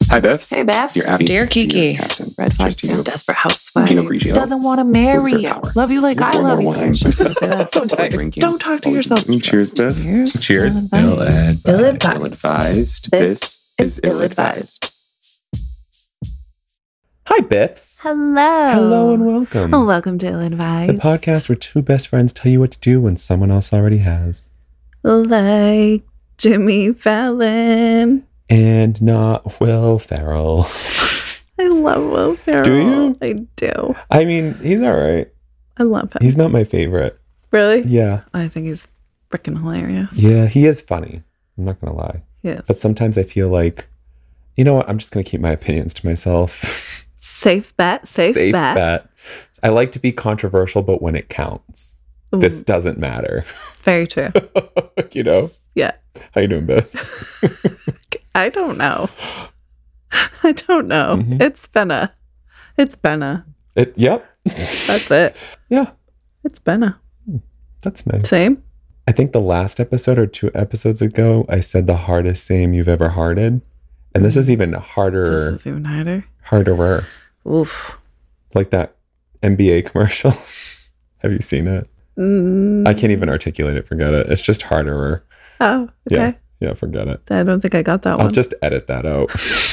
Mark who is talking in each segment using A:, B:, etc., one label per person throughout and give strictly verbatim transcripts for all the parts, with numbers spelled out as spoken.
A: Hi, Biffs.
B: Hey, Beth.
A: Dear Abby.
C: Dear Kiki.
A: Dear Captain.
B: Red flag.
A: Cheers to you.
B: Desperate housewife.
A: Pinot Grigio.
B: Doesn't want to marry
A: Boots
B: you.
A: of power.
B: Love you like
A: With
B: I
A: one
B: love
A: more
B: you.
A: wine.
B: She's gonna say that.
C: So tight.
A: Drinking.
B: Don't talk to yourself.
A: Cheers, Biff.
B: Cheers.
A: Cheers.
B: Ill-advised.
A: Ill
B: Ill-advised.
A: advised.
B: This
A: This
B: is
A: is ill advised.
D: Hi, Biffs.
B: Hello.
D: Hello and welcome.
B: Oh, welcome to Ill-advised.
D: The podcast where two best friends tell you what to do when someone else already has.
B: Like Jimmy Fallon.
D: And not Will Ferrell.
B: I love Will Ferrell.
D: Do you?
B: I do.
D: I mean, he's all right.
B: I love him.
D: He's not my favorite.
B: Really?
D: Yeah.
B: I think he's freaking hilarious.
D: Yeah, he is funny. I'm not going to lie.
B: Yes.
D: But sometimes I feel like, you know what? I'm just going to keep my opinions to myself.
B: Safe bet. Safe, bet.
D: bet. I like to be controversial, but when it counts,
B: Ooh,
D: this doesn't matter.
B: very true.
D: You know?
B: Yeah.
D: How you doing, Biff?
B: I don't know. I don't know.
D: Mhm.
B: It's been a. It's been a.
D: It, yep.
B: That's it.
D: Yeah,
B: It's been a.
D: that's nice.
B: Same.
D: I think the last episode or two episodes ago, I said the hardest same you've ever hearted. And this is even harder,
B: This is even harder.
D: harderer.
B: Oof.
D: Like that N B A commercial. Have you seen it?
B: Mm.
D: I can't even articulate it. Forget it. It's just harderer.
B: Oh, okay.
D: Yeah. Yeah, forget it.
B: I don't think I got that
D: I'll
B: one.
D: just edit that out.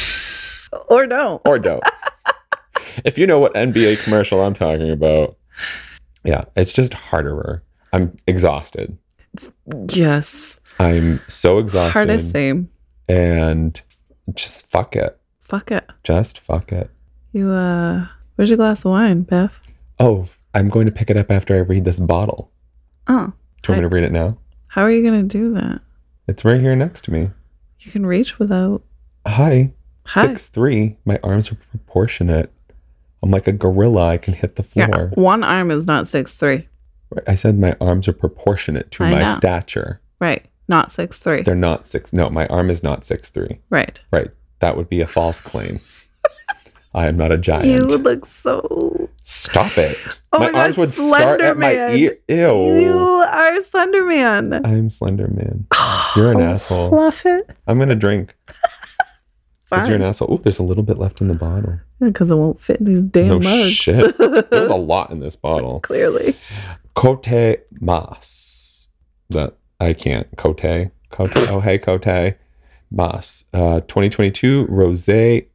B: Or no.
D: Or don't. If you know what N B A commercial I'm talking about. Yeah, it's just harderer. I'm exhausted.
B: Yes.
D: I'm so exhausted.
B: Hardest same.
D: And just fuck it.
B: Fuck it.
D: Just fuck it.
B: You, uh, where's your glass of wine, Beth?
D: Oh, I'm going to pick it up after I read this bottle.
B: Oh.
D: Do you want me to read it now?
B: How are you going to do that?
D: It's right here next to me.
B: You can reach without.
D: Hi.
B: Hi.
D: six three. My arms are proportionate. I'm like a gorilla. I can hit the
B: Yeah.
D: floor.
B: One arm is not six three.
D: I said my arms are proportionate to
B: I
D: my
B: know.
D: stature.
B: Right. Not six three.
D: They're not six. No, my arm is not six three.
B: Right.
D: Right. That would be a false claim. I am not a giant.
B: You would look so.
D: Stop it.
B: Oh
D: my
B: my God,
D: arms would start at my
B: Slender
D: ear. Ew.
B: You are Slender Man.
D: I'm Slender Man. You're an asshole.
B: Fluff it.
D: I'm going to drink. Because you're an
B: Fine.
D: asshole. Oh, there's a little bit left in the bottle.
B: Because it won't fit in these damn
D: No
B: mugs.
D: shit. There's a lot in this bottle.
B: Clearly.
D: Cote Mas. That I can't. Cote. Cote. Oh, hey, Cote Mas. Uh, twenty twenty-two Rosé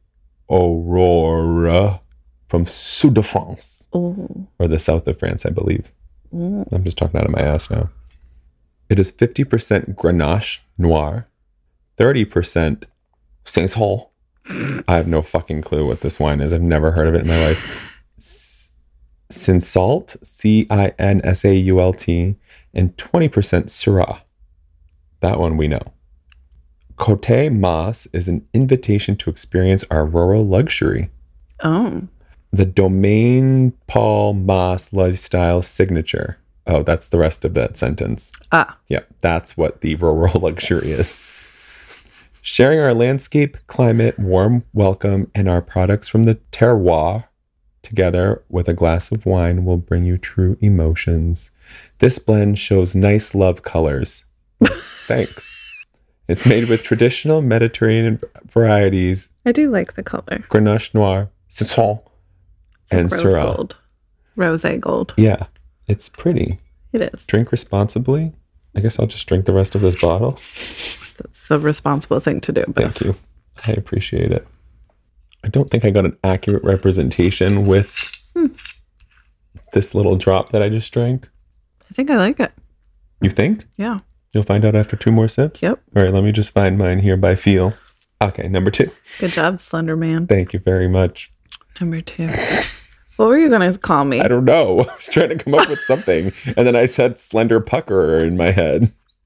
D: Aurora from Sud de France.
B: Oh.
D: Or the south of France, I believe.
B: Mm.
D: I'm just talking out of my ass now. It is fifty percent Grenache Noir, thirty percent Saint-Saul. I have no fucking clue what this wine is. I've never heard of it in my life. S- Cinsalt, C I N S A U L T, and twenty percent Syrah. That one we know. Cote Mas is an invitation to experience our rural luxury.
B: Oh.
D: The Domaine Paul Mas lifestyle signature. Oh, that's the rest of that sentence.
B: Ah.
D: Yeah, that's what the rural luxury is. Sharing our landscape, climate, warm welcome, and our products from the terroir together with a glass of wine will bring you true emotions. This blend shows nice love colors. Thanks. It's made with traditional Mediterranean varieties,
B: I do like the color.
D: Grenache Noir, Citron,
B: It's like
D: and
B: rose
D: Syrah.
B: gold. Rose gold.
D: Yeah, it's pretty.
B: It is.
D: Drink responsibly. I guess I'll just drink the rest of this bottle.
B: It's a responsible thing to do.
D: Thank you. I appreciate it. I don't think I got an accurate representation with
B: Hmm.
D: this little drop that I just drank.
B: I think I like it.
D: You think?
B: Yeah.
D: You'll find out after two more sips?
B: Yep.
D: All right, let me just find mine here by feel. Okay, number two.
B: Good job, Slender Man.
D: Thank you very much.
B: Number two. What were you going to call me?
D: I don't know. I was trying to come up with something. And then I said slender puckerer in my head.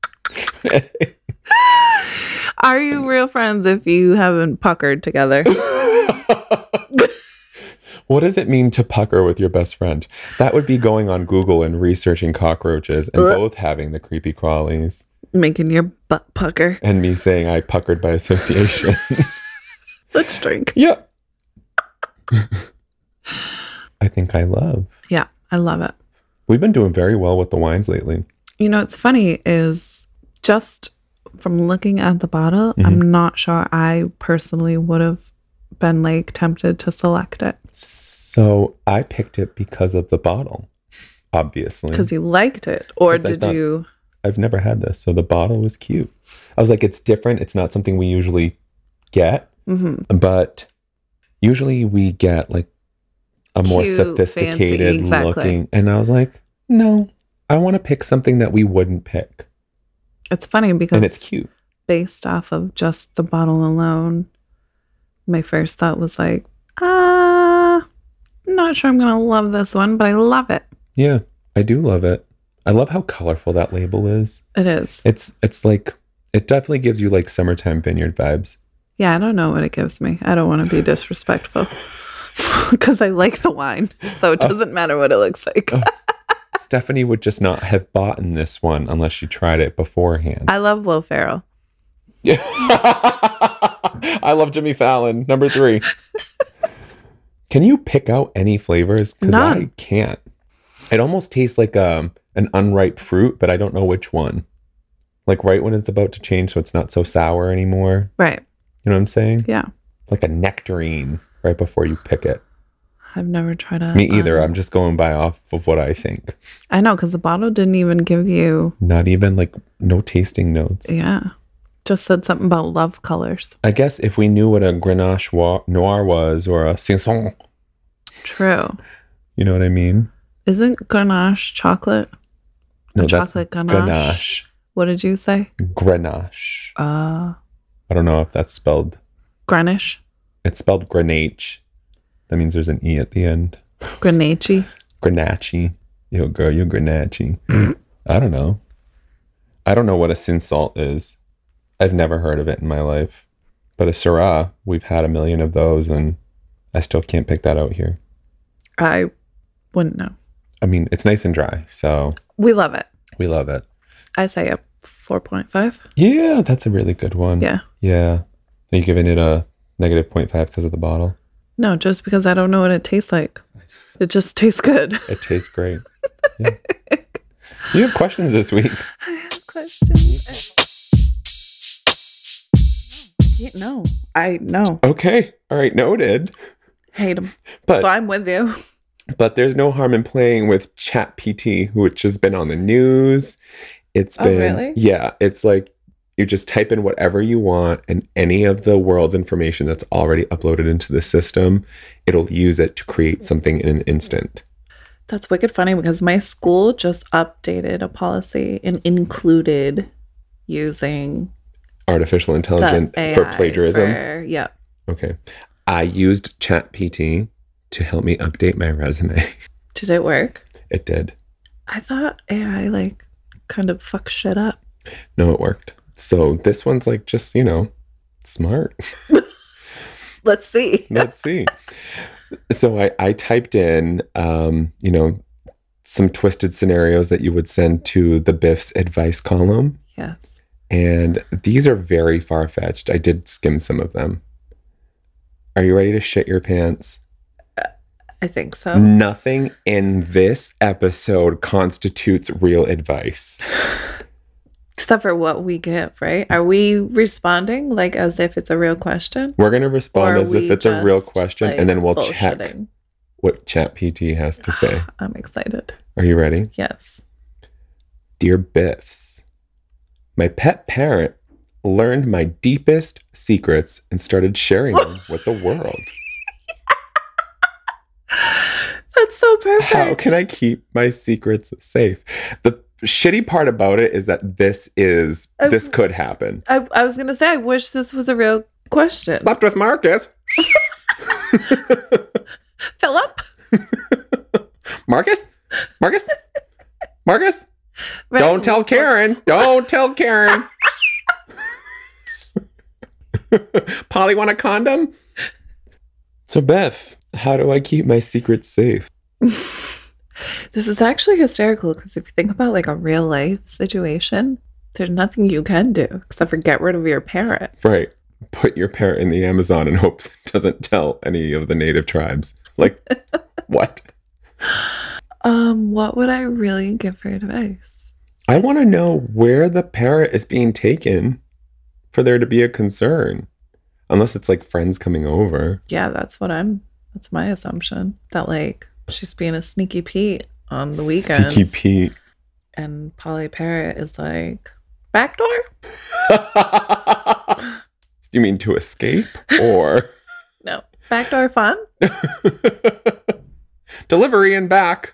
B: Are you real friends if you haven't puckered together?
D: What does it mean to pucker with your best friend? That would be going on Google and researching cockroaches and
B: Ugh.
D: both having the creepy crawlies.
B: Making your butt pucker.
D: And me saying I puckered by association.
B: Let's drink.
D: Yeah. I think I love.
B: Yeah, I love it.
D: We've been doing very well with the wines lately.
B: You know, what's funny is just from looking at the bottle,
D: Mhm.
B: I'm not sure I personally would have been like tempted to select it?
D: So I picked it because of the bottle, obviously.
B: Because you liked it, or
D: 'Cause I
B: did
D: thought-
B: you?
D: I've never had this, so the bottle was cute. I was like, it's different. It's not something we usually get,
B: Mm-hmm.
D: but usually we get like a more
B: Cute,
D: sophisticated
B: fancy, exactly.
D: looking. And I was like, no, I want to pick something that we wouldn't pick.
B: It's funny because
D: And it's cute.
B: based off of just the bottle alone, my first thought was like, ah, not sure I'm gonna love this one, but I love it.
D: Yeah, I do love it. I love how colorful that label is.
B: It is.
D: It's it's like it definitely gives you like summertime vineyard vibes.
B: Yeah, I don't know what it gives me. I don't want to be disrespectful because I like the wine, so it doesn't matter what it looks like.
D: Stephanie would just not have bought in this one unless she tried it beforehand.
B: I love Will Ferrell.
D: Yeah. I love Jimmy Fallon. Number three. Can you pick out any flavors? Because I
B: None.
D: can't. It almost tastes like um an unripe fruit, but I don't know which one. Like right when it's about to change, so it's not so sour anymore.
B: Right.
D: You know what I'm saying?
B: Yeah.
D: Like a nectarine right before you pick it.
B: I've never tried a.
D: Me either.
B: um,
D: I'm just going by off of what I think.
B: I know, because the bottle didn't even give you.
D: Not even like no tasting notes.
B: Yeah. Just said something about love colors.
D: I guess if we knew what a Grenache wa- Noir was or a Cinsault,
B: True.
D: you know what I mean?
B: Isn't ganache chocolate?
D: No,
B: A
D: that's
B: chocolate ganache?
D: Ganache.
B: What did you say?
D: Grenache.
B: Uh,
D: I don't know if that's spelled.
B: Greenwich?
D: It's spelled Grenache. That means there's an E at the end.
B: Grenache?
D: Grenache. Yo, girl, you Grenache. I don't know. I don't know what a Cinsault is. I've never heard of it in my life. But a Syrah, we've had a million of those, and I still can't pick that out here.
B: I wouldn't know.
D: I mean, it's nice and dry, so
B: We love it.
D: we love it.
B: I say a four point five.
D: Yeah, that's a really good one.
B: Yeah.
D: Yeah. Are you giving it a negative zero point five because of the bottle?
B: No, just because I don't know what it tastes like. It just tastes good.
D: It tastes great. Yeah. You have questions this week.
B: I have questions. No, I know.
D: Okay. All right. Noted.
B: Hate them.
D: But
B: So I'm with you.
D: but there's no harm in playing with ChatGPT, which has been on the news. It's
B: Oh,
D: been
B: really?
D: yeah. It's like you just type in whatever you want, and any of the world's information that's already uploaded into the system, it'll use it to create something in an instant.
B: That's wicked funny because my school just updated a policy and included using
D: Artificial
B: the
D: intelligence
B: A I
D: for plagiarism.
B: for- yeah.
D: Okay. I used ChatGPT to help me update my resume.
B: Did it work?
D: It did.
B: I thought A I like kind of fucks shit up.
D: No, it worked. So this one's like just, you know, smart.
B: Let's see.
D: Let's see. So I, I typed in, um, you know, some twisted scenarios that you would send to the Biff's advice column.
B: Yes.
D: And these are very far-fetched. I did skim some of them. Are you ready to shit your pants?
B: I think so.
D: Nothing in this episode constitutes real advice.
B: Except for what we give, right? Are we responding like as if it's a real question?
D: We're going to
B: Or
D: respond
B: are
D: as if
B: we
D: it's a real
B: just,
D: question,
B: like,
D: and then we'll check
B: bullshitting?
D: what ChatGPT has to say.
B: I'm excited.
D: Are you ready?
B: Yes.
D: Dear Biffs, my pet parent learned my deepest secrets and started sharing them with the world.
B: That's so perfect.
D: How can I keep my secrets safe? The shitty part about it is that this is,
B: Um,
D: this could happen.
B: I, I was going to say, I wish this was a real question.
D: Slept with Marcus.
B: Philip?
D: Marcus? Marcus? Marcus?
B: Right.
D: Don't tell Karen. Don't tell Karen. Polly want a condom? So Beth, how do I keep my secrets safe?
B: This is actually hysterical because if you think about like a real life situation, there's nothing you can do except for get rid of your parent.
D: Right. Put your parent in the Amazon and hope it doesn't tell any of the native tribes. Like, what?
B: Um, what would I really give for advice?
D: I want to know where the parent is being taken for there to be a concern. Unless it's like friends coming over.
B: Yeah, that's what I'm, that's my assumption. That like she's being a sneaky Pete on the weekends.
D: Sneaky Pete.
B: And Polly Parrot is like, backdoor?
D: You mean to escape or?
B: No. Backdoor fun?
D: Delivery and back.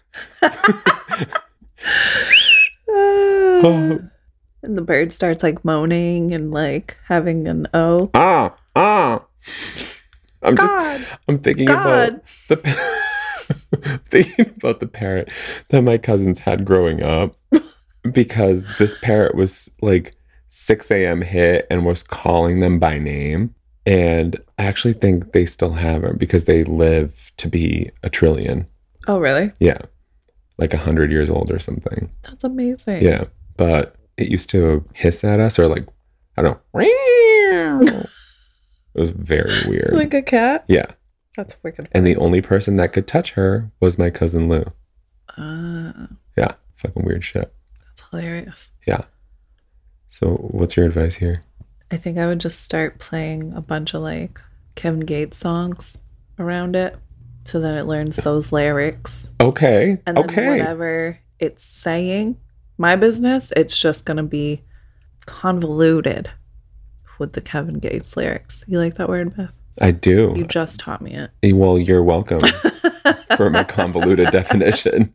B: Uh, and the bird starts like moaning and like having an O.
D: Ah, ah. I'm
B: God.
D: just, I'm thinking
B: God.
D: about the, pa- thinking about the parrot that my cousins had growing up, because this parrot was like six a.m. hit and was calling them by name. And I actually think they still have her because they live to be a trillion.
B: Oh, really?
D: Yeah. Like a hundred years old or something.
B: That's amazing.
D: Yeah. But it used to hiss at us or like, I don't know. It was very weird.
B: Like a cat?
D: Yeah.
B: That's wicked.
D: And the only person that could touch her was my cousin Lou.
B: Uh,
D: Yeah. Fucking weird shit.
B: that's hilarious.
D: Yeah. So what's your advice here?
B: I think I would just start playing a bunch of like Kevin Gates songs around it so that it learns those lyrics.
D: Okay.
B: And then
D: okay.
B: whatever it's saying, my business, it's just going to be convoluted with the Kevin Gates lyrics. You like that word, Beth?
D: I do.
B: You just taught me it.
D: Well, you're welcome for my convoluted definition.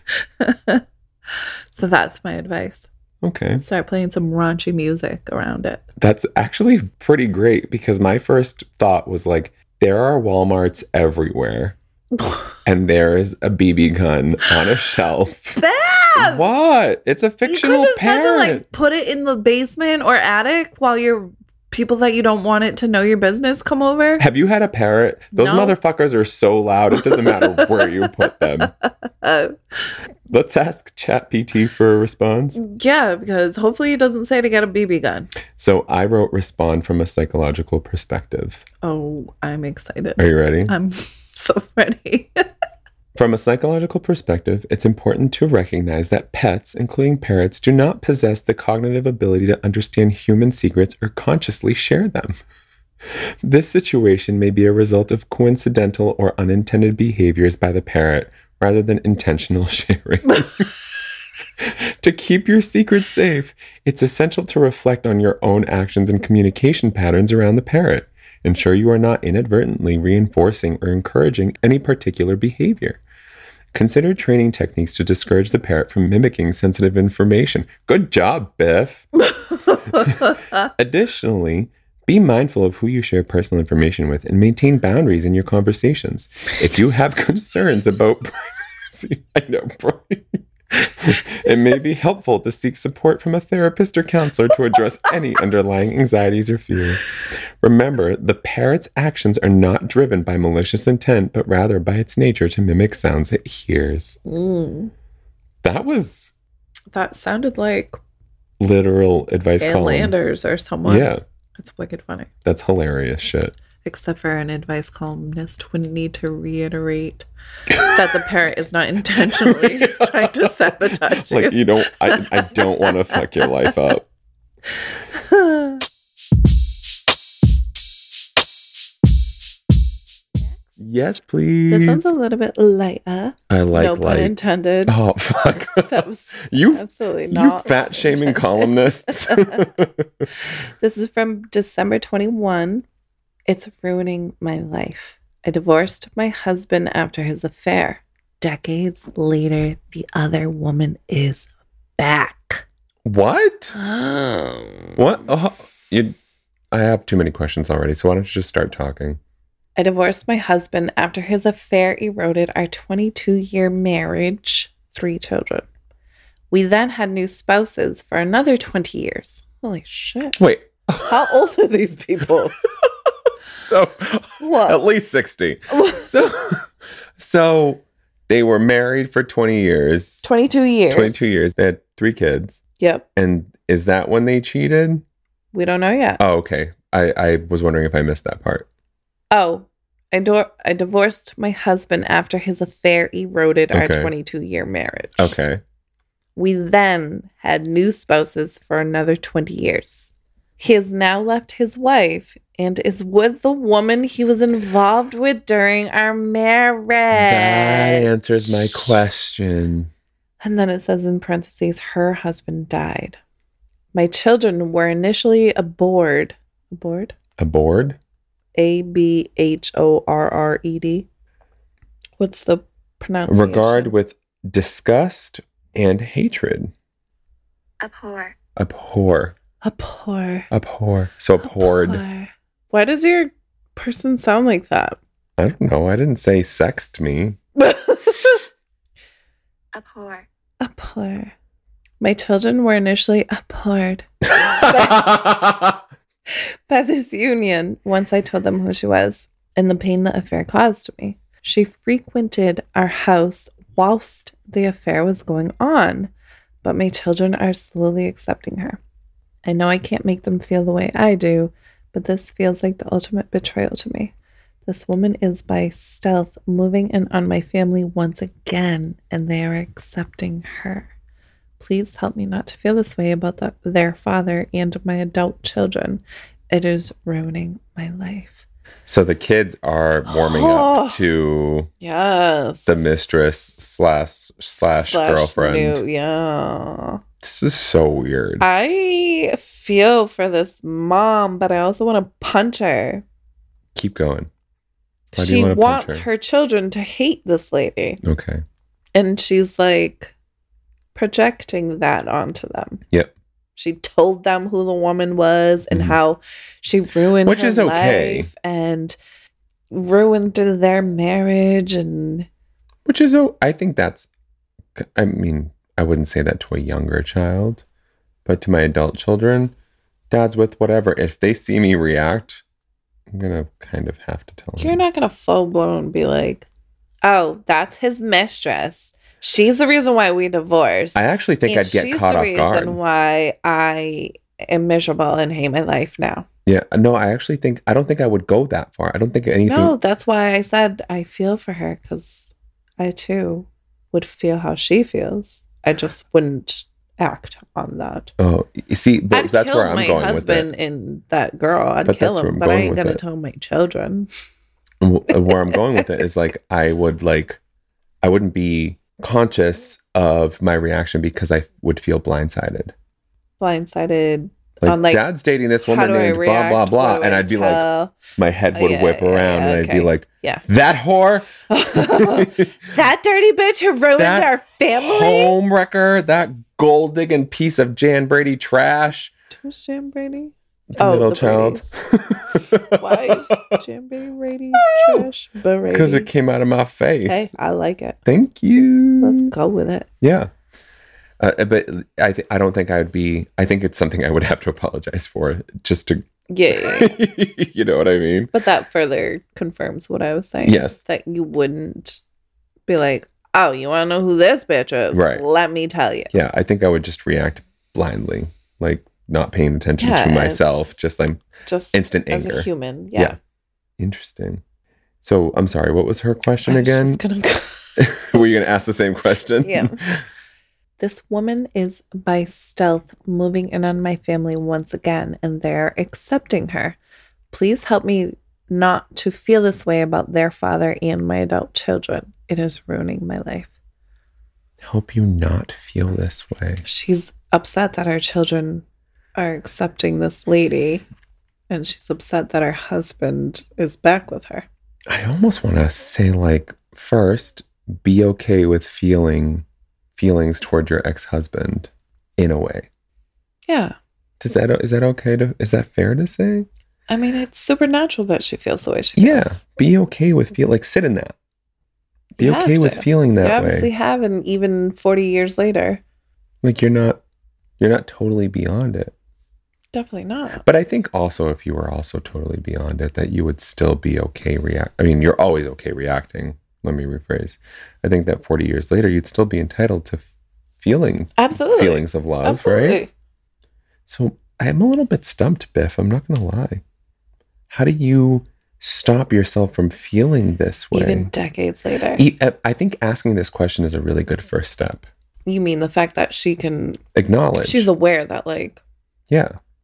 B: So that's my advice.
D: Okay.
B: Start playing some raunchy music around it.
D: That's actually pretty great because my first thought was like, there are Walmarts everywhere and there is a B B gun on a shelf.
B: Bam!
D: What? It's a
B: You
D: fictional
B: could have had to
D: parent.
B: like put it in the basement or attic while your people that you don't want it to know your business come over.
D: Have you had a parrot? Those
B: No.
D: motherfuckers are so loud. It doesn't matter where you put them.
B: Uh,
D: Let's ask ChatGPT for a response.
B: yeah, because hopefully it doesn't say to get a B B gun.
D: So I wrote respond from a psychological perspective.
B: Oh, I'm excited.
D: Are you ready?
B: I'm so ready.
D: From a psychological perspective, it's important to recognize that pets, including parrots, do not possess the cognitive ability to understand human secrets or consciously share them. This situation may be a result of coincidental or unintended behaviors by the parrot rather than intentional sharing. To keep your secrets safe, it's essential to reflect on your own actions and communication patterns around the parrot. Ensure you are not inadvertently reinforcing or encouraging any particular behavior. Consider training techniques to discourage the parrot from mimicking sensitive information. Good job, Biff. Additionally, be mindful of who you share personal information with and maintain boundaries in your conversations. If you have concerns about privacy, I know, Brian. It may be helpful to seek support from a therapist or counselor to address any underlying anxieties or fear. Remember, the parrot's actions are not driven by malicious intent, but rather by its nature to mimic sounds it hears.
B: Mm,
D: That was
B: that sounded like
D: literal advice
B: Ann
D: column.
B: Landers or someone.
D: Yeah,
B: It's wicked funny.
D: that's hilarious shit.
B: Except for an advice columnist wouldn't need to reiterate that the parrot is not intentionally trying to sabotage
D: Like,
B: you.
D: you don't, I, I don't want to fuck your life up. Yes, please.
B: This one's a little bit lighter.
D: I like
B: no pun
D: light.
B: intended.
D: Oh, fuck.
B: That was
D: you,
B: absolutely
D: you
B: not.
D: fat shaming columnists.
B: This is from December twenty-first. It's ruining my life. I divorced my husband after his affair. Decades later, the other woman is back.
D: What?
B: Um,
D: What? Oh, you, I have too many questions already, so why don't you just start talking?
B: I divorced my husband after his affair eroded our twenty-two-year marriage, three children. We then had new spouses for another twenty years. Holy shit.
D: Wait.
B: How old are these people?
D: So,
B: What?
D: at least sixty. So, so they were married for twenty years.
B: twenty-two years.
D: twenty-two years. They had three kids.
B: Yep.
D: And is that when they cheated?
B: We don't know yet.
D: Oh, okay. I, I was wondering if I missed that part.
B: Oh, I, do- I divorced my husband after his affair eroded our
D: Okay.
B: twenty-two-year marriage.
D: Okay.
B: We then had new spouses for another twenty years. He has now left his wife and is with the woman he was involved with during our marriage.
D: That answers my question.
B: And then it says in parentheses, her husband died. My children were initially aboard. Aboard?
D: Aboard?
B: A B H O R R E D. What's the pronunciation?
D: Regard with disgust and hatred.
C: Abhor.
D: Abhor.
B: Abhor.
D: Abhor. So abhorred.
B: Abhor. Why does your person sound like that?
D: I don't know. I didn't say sext me.
C: Abhor.
B: Abhor. My children were initially abhorred by this union once I told them who she was and the pain the affair caused to me. She frequented our house whilst the affair was going on, but my children are slowly accepting her. I know I can't make them feel the way I do, but this feels like the ultimate betrayal to me. This woman is by stealth moving in on my family once again, and they are accepting her. Please help me not to feel this way about the, their father and my adult children. It is ruining my life.
D: So the kids are warming
B: Oh.
D: up to
B: Yes.
D: the mistress slash slash, girlfriend.
B: New, yeah.
D: This is so weird.
B: I feel for this mom, but I also want to punch her.
D: Keep going. Why do
B: She
D: you wanna punch
B: wants
D: her?
B: her children to hate this lady.
D: Okay.
B: And she's like projecting that onto them.
D: Yep.
B: She told them who the woman was and
D: Mhm.
B: how she ruined
D: Which
B: her
D: is okay.
B: life and ruined their marriage. And
D: Which is, oh, I think that's, I mean, I wouldn't say that to a younger child, but to my adult children, dad's with whatever. If they see me react, I'm going to kind of have to tell them.
B: you're not going to full blown be like, oh, that's his mistress. She's the reason why we divorced.
D: I actually think
B: And
D: I'd get
B: she's
D: caught
B: the
D: off
B: reason
D: guard.
B: why I am miserable and hate my life now.
D: Yeah. No, I actually think, I don't think I would go that far. I don't think anything.
B: No, that's why I said I feel for her, because I too would feel how she feels. I just wouldn't act on that.
D: Oh, you see, but
B: I'd
D: that's
B: kill
D: where I'm
B: my
D: going
B: husband
D: with it.
B: and that girl. I'd
D: But
B: kill
D: that's where
B: him,
D: I'm
B: but I
D: going
B: ain't
D: with
B: gonna
D: it.
B: tell my children.
D: And wh- Where I'm going with it is like, I would like, I wouldn't be conscious of my reaction because I would feel blindsided.
B: Blindsided.
D: Like,
B: On, like,
D: dad's dating this
B: How
D: woman
B: do I
D: named blah,
B: react?
D: blah,
B: What
D: blah.
B: do
D: And
B: I
D: I'd be like,
B: tell?
D: my head
B: Oh,
D: would
B: yeah,
D: whip
B: yeah,
D: around
B: yeah,
D: and I'd be
B: okay.
D: like,
B: Yeah.
D: that whore,
B: That dirty bitch who ruined
D: That
B: our family.
D: home wrecker, that gold digging piece of Jan Brady trash.
B: Who's Jan Brady?
D: The
B: Oh,
D: middle
B: the
D: child.
B: Why is Jan Brady trash? Brady.
D: Because it came out of my face.
B: Hey, I like it.
D: Thank you.
B: Let's go with it.
D: Yeah. Uh, but I th- I don't think I would be, I think it's something I would have to apologize for just to,
B: Yeah, yeah, yeah.
D: you know what I mean?
B: But that further confirms what I was saying.
D: Yes.
B: That you wouldn't be like, oh, you want to know who this bitch is?
D: Right.
B: Let me tell you.
D: Yeah. I think I would just react blindly, like not paying attention
B: Yes.
D: to myself, just like
B: Just
D: instant
B: as
D: anger.
B: a human.
D: Yeah.
B: Yeah.
D: Interesting. So I'm sorry, what was her question
B: I was
D: again?
B: just gonna go-
D: Were you going to ask the same question?
B: Yeah. This woman is by stealth moving in on my family once again, and they're accepting her. Please help me not to feel this way about their father and my adult children. It is ruining my life.
D: Help you not feel this way.
B: She's upset that her children are accepting this lady, and she's upset that her husband is back with her.
D: I almost want to say, like, first, be okay with feeling feelings toward your ex-husband in a way.
B: Yeah.
D: Does that is that okay to is that fair to say?
B: I mean, it's supernatural that she feels the way she
D: Yeah.
B: feels.
D: Be okay with feel like sit in that. Be
B: You
D: okay
B: have
D: with
B: to.
D: feeling
B: You
D: that
B: obviously
D: way.
B: have, and even forty years later.
D: Like you're not you're not totally beyond it.
B: Definitely not.
D: But I think also if you were also totally beyond it, that you would still be okay react. I mean, you're always okay reacting. Let me rephrase. I think that forty years later, you'd still be entitled to feeling
B: Absolutely.
D: feelings of love,
B: Absolutely.
D: right? So I'm a little bit stumped, Biff. I'm not going to lie. How do you stop yourself from feeling this way?
B: Even decades later.
D: E- I think asking this question is a really good first step.
B: You mean the fact that she can,
D: Acknowledge.
B: she's aware that, like,
D: yeah.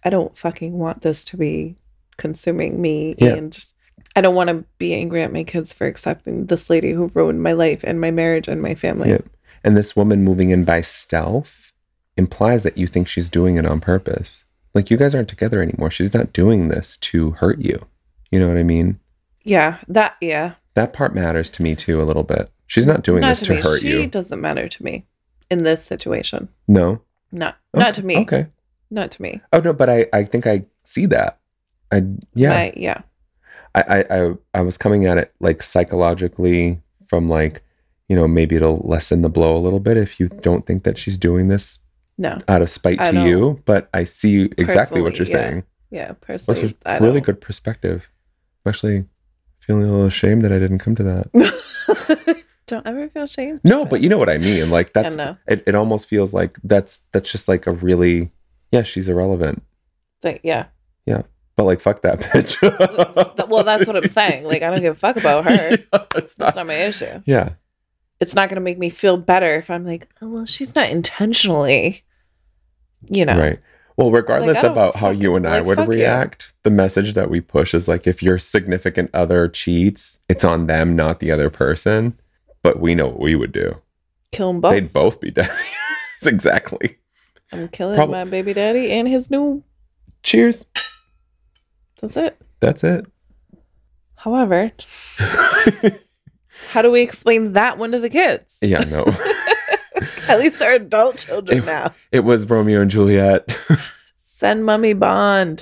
B: I don't fucking want this to be consuming me.
D: Yeah.
B: And I don't want to be angry at my kids for accepting this lady who ruined my life and my marriage and my family.
D: Yeah. And this woman moving in by stealth implies that you think she's doing it on purpose. Like, you guys aren't together anymore. She's not doing this to hurt you. You know what I mean?
B: Yeah, that, yeah.
D: That part matters to me too a little bit. She's not doing
B: Not
D: this
B: to,
D: to
B: me.
D: hurt
B: she
D: you.
B: She doesn't matter to me in this situation.
D: No?
B: Not,
D: Okay.
B: not to me.
D: Okay.
B: Not to me.
D: Oh, no, but I, I think I see that. I, yeah.
B: My, yeah.
D: I, I, I, I was coming at it like psychologically from like, you know, maybe it'll lessen the blow a little bit if you don't think that she's doing this
B: No.
D: out of spite
B: I
D: to
B: don't.
D: you. But I see exactly what you're
B: Personally, yeah.
D: saying.
B: Yeah,
D: Which
B: personally.
D: is
B: I
D: really
B: don't.
D: good perspective. I'm actually feeling a little ashamed that I didn't come to that.
B: Don't ever feel ashamed.
D: No, but you know what I mean. Like, that's,
B: know.
D: it, it almost feels like that's, that's just like a really, yeah, she's irrelevant.
B: Like, yeah.
D: But like, fuck that bitch.
B: Th- well, that's what I'm saying. Like, I don't give a fuck about her.
D: Yeah, it's
B: That's
D: not,
B: not my issue.
D: yeah.
B: It's not going to make me feel better if I'm like, oh, well, she's not intentionally, you know.
D: Right. Well, regardless
B: Like, I don't
D: about how
B: fucking-
D: you and I
B: like,
D: would
B: fuck you.
D: react, the message that we push is like, if your significant other cheats, it's on them, not the other person. But we know what we would do.
B: Kill them both.
D: They'd both be dead. Exactly.
B: I'm killing
D: Prob-
B: my baby daddy and his new.
D: Cheers.
B: That's it.
D: That's it.
B: However, how do we explain that one to the kids?
D: Yeah, no.
B: At least they're adult children
D: It-
B: now.
D: It was Romeo and Juliet.
B: Send mummy Bond.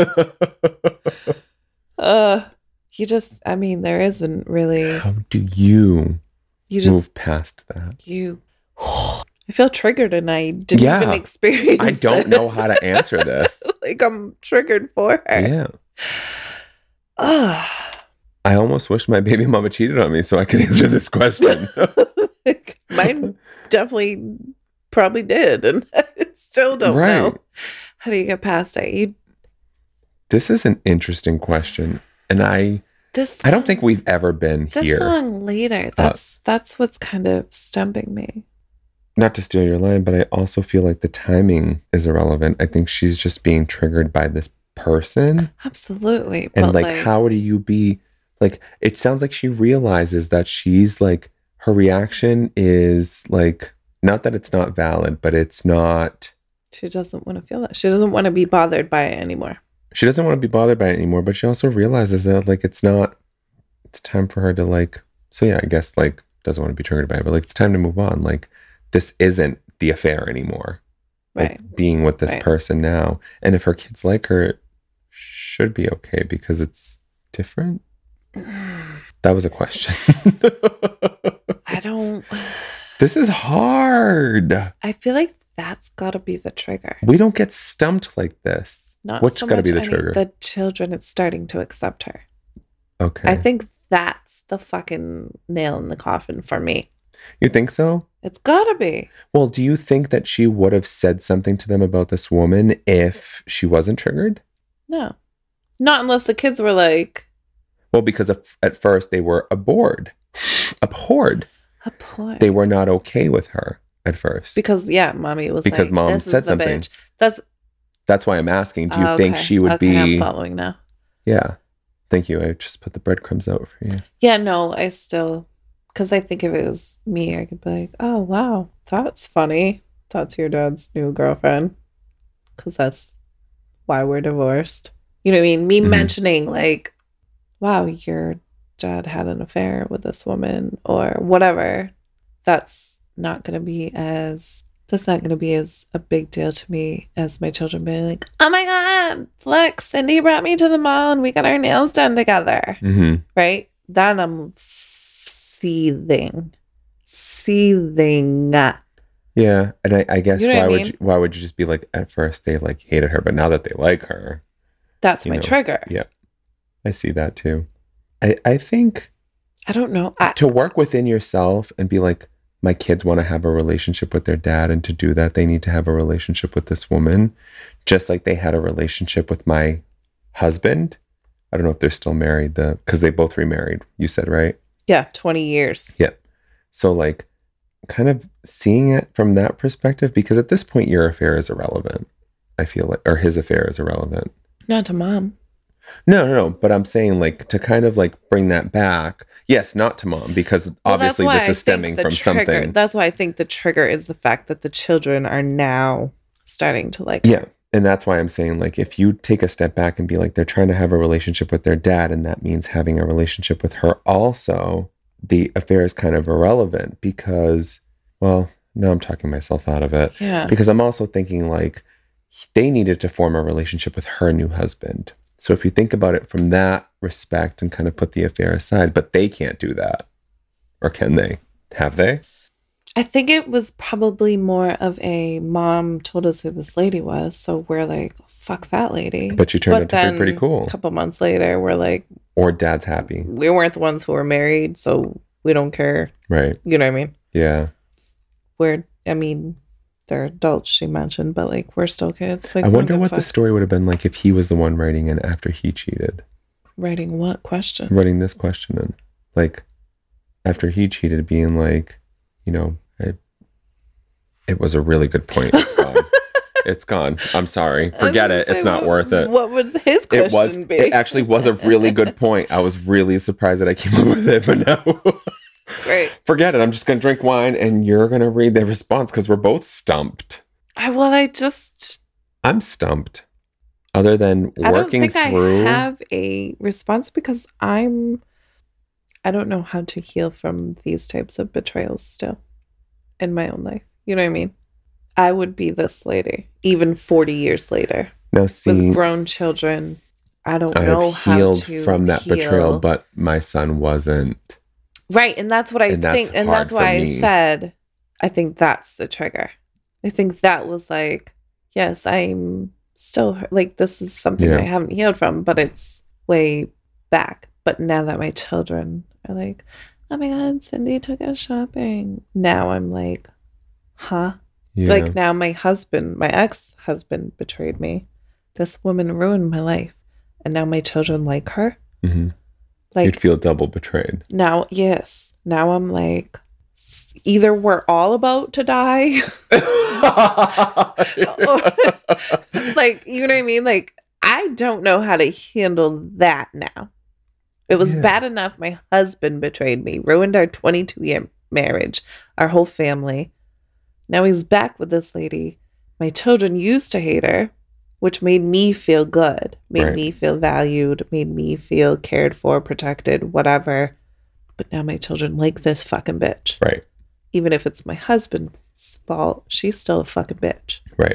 B: Uh, you just, I mean, there isn't really.
D: How do you
B: You just,
D: move past that?
B: you. I feel triggered and I didn't
D: Yeah.
B: even experience
D: I don't know
B: this.
D: how to answer this.
B: Like, I'm triggered for her.
D: Yeah.
B: Ah.
D: I almost wish my baby mama cheated on me so I could answer this question.
B: Mine definitely probably did, and I still don't
D: Right.
B: know. How do you get past it? You
D: This is an interesting question. And I
B: this
D: I don't think we've ever been
B: this
D: here.
B: long later. That's that's what's kind of stumping me.
D: Not to steal your line, but I also feel like the timing is irrelevant. I think she's just being triggered by this person.
B: Absolutely.
D: And
B: but
D: like,
B: like,
D: how do you be like, it sounds like she realizes that she's like, her reaction is like, not that it's not valid, but it's not,
B: she doesn't want to feel that. She doesn't want to be bothered by it anymore.
D: she doesn't want to be bothered by it anymore, but she also realizes that like, it's not, it's time for her to like, so yeah, I guess like, doesn't want to be triggered by it, but like, it's time to move on. Like, this isn't the affair anymore.
B: Right.
D: Like, being with this
B: Right.
D: person now. And if her kids like her, it should be okay because it's different. That was a question.
B: I don't.
D: This is hard.
B: I feel like that's got to be the trigger.
D: We don't get stumped like this.
B: Not
D: What's
B: so
D: got to
B: much
D: be the
B: any-
D: trigger?
B: The children is starting to accept her.
D: Okay.
B: I think that's the fucking nail in the coffin for me.
D: You think so?
B: It's gotta be.
D: Well, do you think that she would have said something to them about this woman if she wasn't triggered?
B: No. Not unless the kids were like,
D: Well, because of, at first they were abhorred. Abhorred.
B: a boy.
D: They were not okay with her at first.
B: Because, yeah, mommy was
D: Because
B: like,
D: mom
B: this is
D: said
B: the
D: something.
B: bitch. That's,
D: That's why I'm asking. Do you
B: Oh,
D: think
B: okay.
D: she would
B: okay, I'm
D: be...
B: following now.
D: Yeah. Thank you. I just put the breadcrumbs out for you.
B: Yeah, no, I still, because I think if it was me, I could be like, oh, wow, that's funny. That's your dad's new girlfriend. Because that's why we're divorced. You know what I mean? Me
D: Mhm.
B: mentioning, like, wow, your dad had an affair with this woman or whatever. That's not going to be as, that's not going to be as a big deal to me as my children being like, oh my God, look, Cindy brought me to the mall and we got our nails done together.
D: Mm-hmm.
B: Right? Then I'm seething. Seething.
D: Yeah. And I, I guess
B: You know
D: why
B: what I
D: would
B: mean?
D: you, why would you just be like, at first they like hated her, but now that they like her,
B: That's
D: You
B: my
D: know,
B: trigger.
D: yeah. I see that too. I, I think
B: I don't know. I,
D: to work within yourself and be like, my kids want to have a relationship with their dad, and to do that, they need to have a relationship with this woman, just like they had a relationship with my husband. I don't know if they're still married, the because they both remarried. You said, right?
B: yeah, twenty years.
D: Yeah. So like, kind of seeing it from that perspective, because at this point, your affair is irrelevant. I feel like, or his affair is irrelevant.
B: Not to mom.
D: No, no, no. But I'm saying like to kind of like bring that back. Yes, not to mom, because
B: Well,
D: obviously
B: that's why
D: this
B: I
D: is stemming
B: think the
D: from
B: trigger-
D: something.
B: That's why I think the trigger is the fact that the children are now starting to like.
D: Yeah. And that's why I'm saying, like, if you take a step back and be like, they're trying to have a relationship with their dad, and that means having a relationship with her also, the affair is kind of irrelevant because, well, now I'm talking myself out of it.
B: Yeah.
D: Because I'm also thinking, like, they needed to form a relationship with her new husband. So if you think about it from that respect and kind of put the affair aside, but they can't do that. Or can they? Have they?
B: I think it was probably more of a mom told us who this lady was, so we're like, fuck that lady.
D: But she turned
B: But
D: out to be
B: then
D: pretty cool.
B: A couple months later, we're like,
D: Or dad's happy.
B: we weren't the ones who were married, so we don't care.
D: Right.
B: You know what I mean?
D: Yeah.
B: We're, I mean, they're adults, she mentioned, but like, we're still kids. Like,
D: I
B: we don't
D: wonder
B: give a
D: what the
B: fuck.
D: story would have been like if he was the one writing in after he cheated.
B: Writing what question?
D: Writing this question in. Like, after he cheated, being like, you know, I, it was a really good point. It's gone. It's gone. I'm sorry. Forget
B: I was
D: it.
B: gonna
D: It's
B: say,
D: not
B: what-
D: worth it.
B: What would his question
D: It was.
B: be?
D: It actually was a really good point. I was really surprised that I came up with it, but no.
B: Great.
D: Forget it. I'm just gonna drink wine, and you're gonna read the response because we're both stumped.
B: I, well, I just,
D: I'm stumped. Other than
B: I don't
D: working
B: think
D: through.
B: I have a response because I'm, I don't know how to heal from these types of betrayals still in my own life. You know what I mean? I would be this lady, even forty years later,
D: Now, see,
B: with grown children. I don't
D: I
B: know
D: have
B: how
D: healed
B: to
D: from that
B: heal.
D: betrayal, but my son wasn't.
B: Right, and that's what I
D: And that's
B: think, and
D: hard
B: that's
D: for
B: why I
D: me.
B: said, I think that's the trigger. I think that was like, yes, I'm still like this is something
D: Yeah.
B: I haven't healed from, but it's way back. But now that my children are like, oh my god, Cindy took us shopping. Now I'm like, huh?
D: Yeah.
B: Like now my husband, my ex-husband betrayed me. This woman ruined my life, and now my children like her.
D: hmm
B: Like
D: You'd feel double betrayed.
B: now, yes. Now I'm like, s- either we're all about to die. Like, you know what I mean? Like, I don't know how to handle that now. It was
D: Yeah.
B: bad enough my husband betrayed me, ruined our twenty-two year marriage, our whole family. Now he's back with this lady. My children used to hate her, which made me feel good, made
D: Right.
B: me feel valued, made me feel cared for, protected, whatever. But now my children like this fucking bitch.
D: Right.
B: Even if it's my husband's fault, she's still a fucking bitch.
D: Right.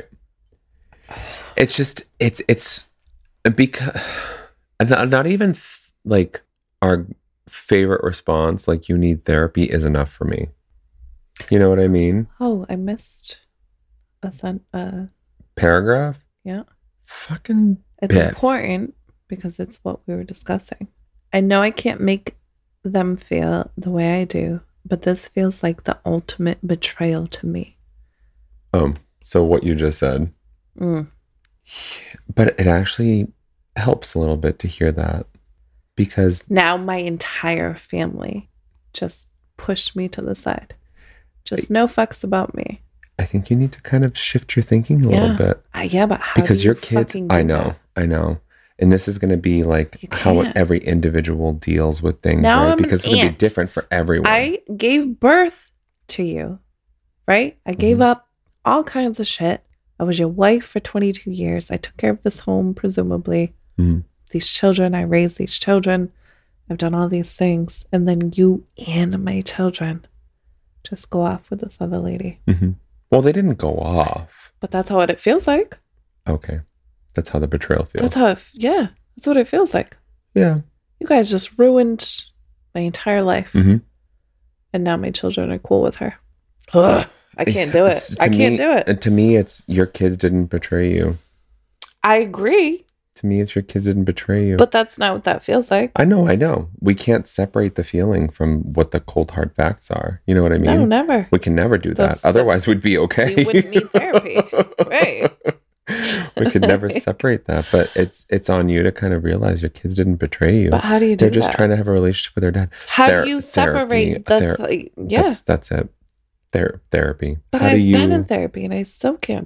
D: It's just it's it's because not, not even th- like our favorite response, like you need therapy, is enough for me. You know what I mean?
B: Oh, I missed a son. Uh,
D: Paragraph.
B: yeah.
D: Fucking.
B: It's
D: Biff.
B: important because it's what we were discussing. I know I can't make them feel the way I do, but this feels like the ultimate betrayal to me.
D: Um. So what you just said,
B: Mm.
D: but it actually helps a little bit to hear that because
B: Now my entire family just pushed me to the side. Just no fucks about me.
D: I think you need to kind of shift your thinking a little
B: Yeah.
D: bit.
B: Uh, yeah, but how
D: Because
B: do
D: your
B: you
D: kids,
B: fucking do
D: I know,
B: that?
D: I know. And this is going to be like
B: You
D: how
B: can't.
D: every individual deals with things,
B: Now
D: right?
B: I'm an
D: Because it's going to be
B: aunt.
D: different for everyone.
B: I gave birth to you, right? I gave
D: Mhm.
B: up all kinds of shit. I was your wife for twenty-two years. I took care of this home, presumably.
D: Mhm.
B: These children, I raised these children. I've done all these things. And then you and my children just go off with this other lady.
D: Mhm. Well, they didn't go off.
B: But that's how it feels like.
D: Okay. That's how the betrayal feels.
B: That's how, it, yeah, that's what it feels like.
D: Yeah.
B: You guys just ruined my entire life.
D: Mhm.
B: And now my children are cool with her. Ugh, I can't do it.
D: It's- to
B: I can't
D: me-
B: do it.
D: and to me, it's your kids didn't betray you.
B: I agree,
D: To me, it's your kids didn't betray you.
B: but that's not what that feels like.
D: I know, I know. We can't separate the feeling from what the cold hard facts are. You know what I mean?
B: No, never.
D: We can never do that.
B: That's-
D: Otherwise, we'd be okay.
B: We wouldn't need therapy. Right.
D: We could never
B: Like-
D: separate that, but it's it's on you to kind of realize your kids didn't betray you.
B: But how do you do
D: They're just
B: that?
D: trying to have a relationship with their dad.
B: How
D: Ther-
B: do you
D: therapy,
B: separate the
D: ther-
B: like, yeah?
D: That's that's it. Ther- therapy.
B: But
D: how
B: I've
D: do you
B: been in therapy and I still can't do that.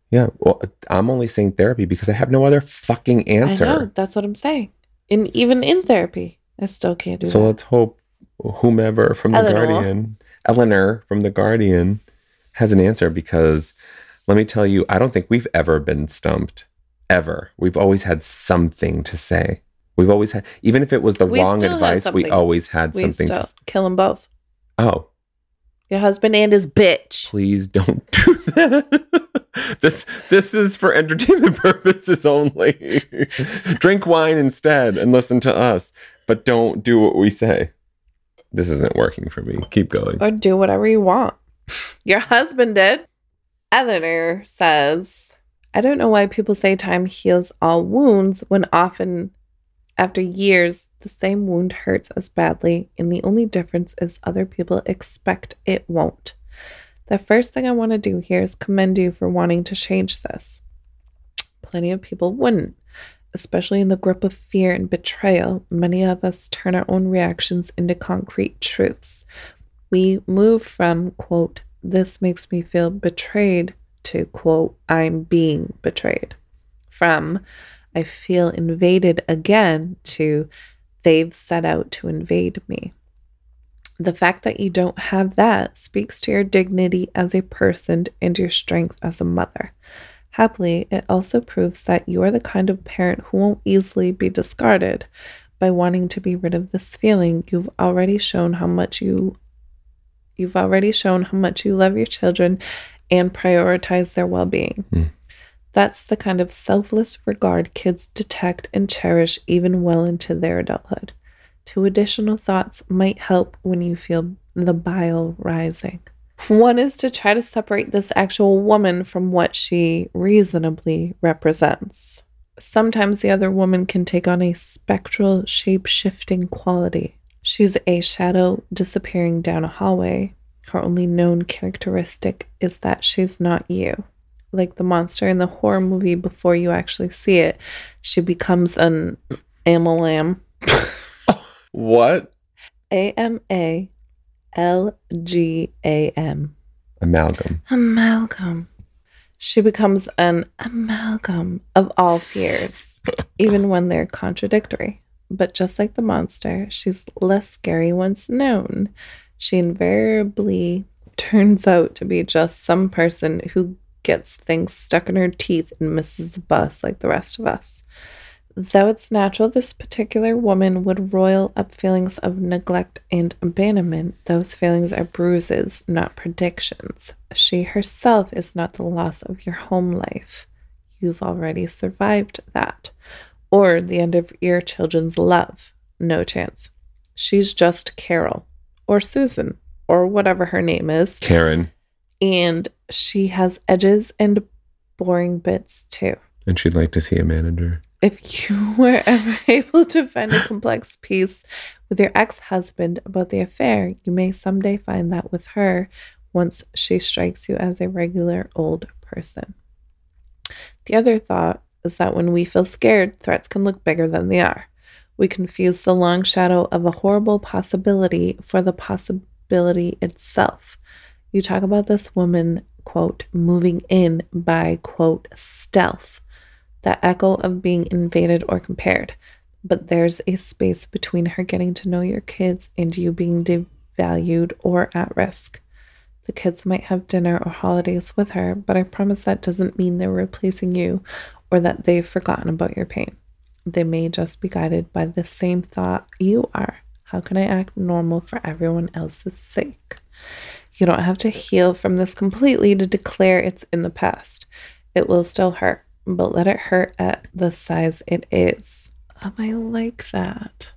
D: Yeah. Well, I'm only saying therapy because I have no other fucking answer.
B: I know. That's what I'm saying. And even in therapy, I still can't do
D: so
B: that.
D: let's hope whomever from the
B: Eleanor.
D: Guardian, Eleanor from the Guardian, has an answer, because let me tell you, I don't think we've ever been stumped. Ever. We've always had something to say. We've always had, even if it was the
B: We
D: wrong
B: still had
D: advice, we
B: something.
D: always had
B: We
D: something
B: still
D: to say.
B: kill them both.
D: Oh,
B: Your husband and his bitch.
D: please don't do that. this this is for entertainment purposes only. Drink wine instead and listen to us, but don't do what we say. This isn't working for me. Keep going.
B: Or do whatever you want. Your husband did. Eleanor says, I don't know why people say time heals all wounds when often after years the same wound hurts as badly, and the only difference is other people expect it won't. The first thing I want to do here is commend you for wanting to change this. Plenty of people wouldn't, especially in the grip of fear and betrayal. Many of us turn our own reactions into concrete truths. We move from, quote, this makes me feel betrayed, to, quote, I'm being betrayed. From, I feel invaded again, to, they've set out to invade me. The fact that you don't have that speaks to your dignity as a person and your strength as a mother. Happily, it also proves that you are the kind of parent who won't easily be discarded. By wanting to be rid of this feeling, you've already shown how much you you've already shown how much you love your children and prioritize their well-being.
D: Mm.
B: That's the kind of selfless regard kids detect and cherish even well into their adulthood. Two additional thoughts might help when you feel the bile rising. One is to try to separate this actual woman from what she reasonably represents. Sometimes the other woman can take on a spectral, shape-shifting quality. She's a shadow disappearing down a hallway. Her only known characteristic is that she's not you. Like the monster in the horror movie, before you actually see it, she becomes an amalam.
D: What?
B: A M A L G A M.
D: Amalgam.
B: Amalgam. She becomes an amalgam of all fears, even when they're contradictory. But just like the monster, she's less scary once known. She invariably turns out to be just some person who gets things stuck in her teeth and misses the bus like the rest of us. Though it's natural this particular woman would roil up feelings of neglect and abandonment, those feelings are bruises, not predictions. She herself is not the loss of your home life. You've already survived that. Or the end of your children's love. No chance. She's just Carol. Or Susan. Or whatever her name is.
D: Karen.
B: And she has edges and boring bits too.
D: And she'd like to see a manager.
B: If you were ever able to find a complex piece with your ex-husband about the affair, you may someday find that with her once she strikes you as a regular old person. The other thought is that when we feel scared, threats can look bigger than they are. We confuse the long shadow of a horrible possibility for the possibility itself. You talk about this woman, quote, moving in by, quote, stealth. That echo of being invaded or compared. But there's a space between her getting to know your kids and you being devalued or at risk. The kids might have dinner or holidays with her, but I promise that doesn't mean they're replacing you or that they've forgotten about your pain. They may just be guided by the same thought you are. How can I act normal for everyone else's sake? You don't have to heal from this completely to declare it's in the past. It will still hurt, but let it hurt at the size it is. Um, I like that.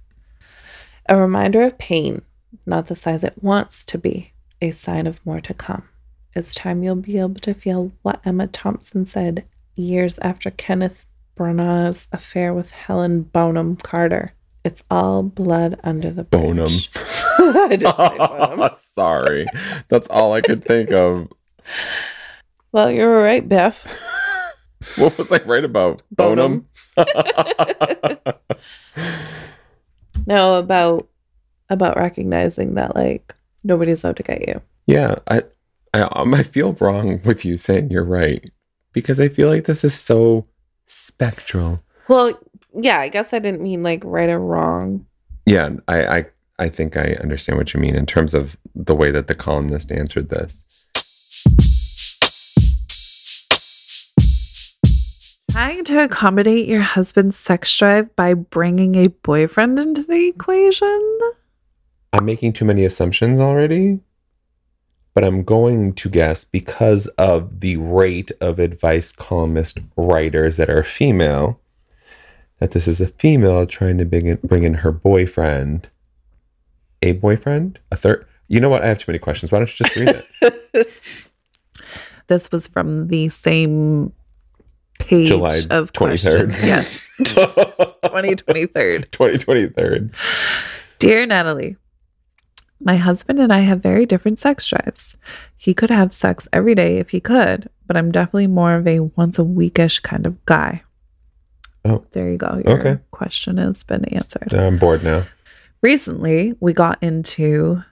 B: A reminder of pain, not the size it wants to be, a sign of more to come. It's time you'll be able to feel what Emma Thompson said years after Kenneth Branagh's affair with Helen Bonham Carter. It's all blood under the bridge.
D: Bonham.
B: I didn't say Bonham.
D: Sorry. That's all I could think of.
B: Well, you were right, Beth.
D: What was I right about?
B: Bonham.
D: Bonham?
B: No, about about recognizing that like nobody's out to get you.
D: Yeah, I, I um, I feel wrong with you saying you're right, because I feel like this is so spectral.
B: Well, yeah, I guess I didn't mean like right or wrong.
D: Yeah, I, I, I think I understand what you mean in terms of the way that the columnist answered this.
B: Trying to accommodate your husband's sex drive by bringing a boyfriend into the equation?
D: I'm making too many assumptions already, but I'm going to guess because of the rate of advice columnist writers that are female, that this is a female trying to bring in, bring in her boyfriend. A boyfriend? A third? You know what? I have too many questions. Why don't you just read it?
B: This was from the same page
D: July
B: of
D: twenty-third.
B: questions. Yes. twenty twenty-three.
D: twenty twenty-three.
B: Dear Natalie, my husband and I have very different sex drives. He could have sex every day if he could, but I'm definitely more of a once a weekish kind of guy.
D: Oh.
B: There you go. Your
D: Okay.
B: question has been answered.
D: I'm bored now.
B: Recently, we got into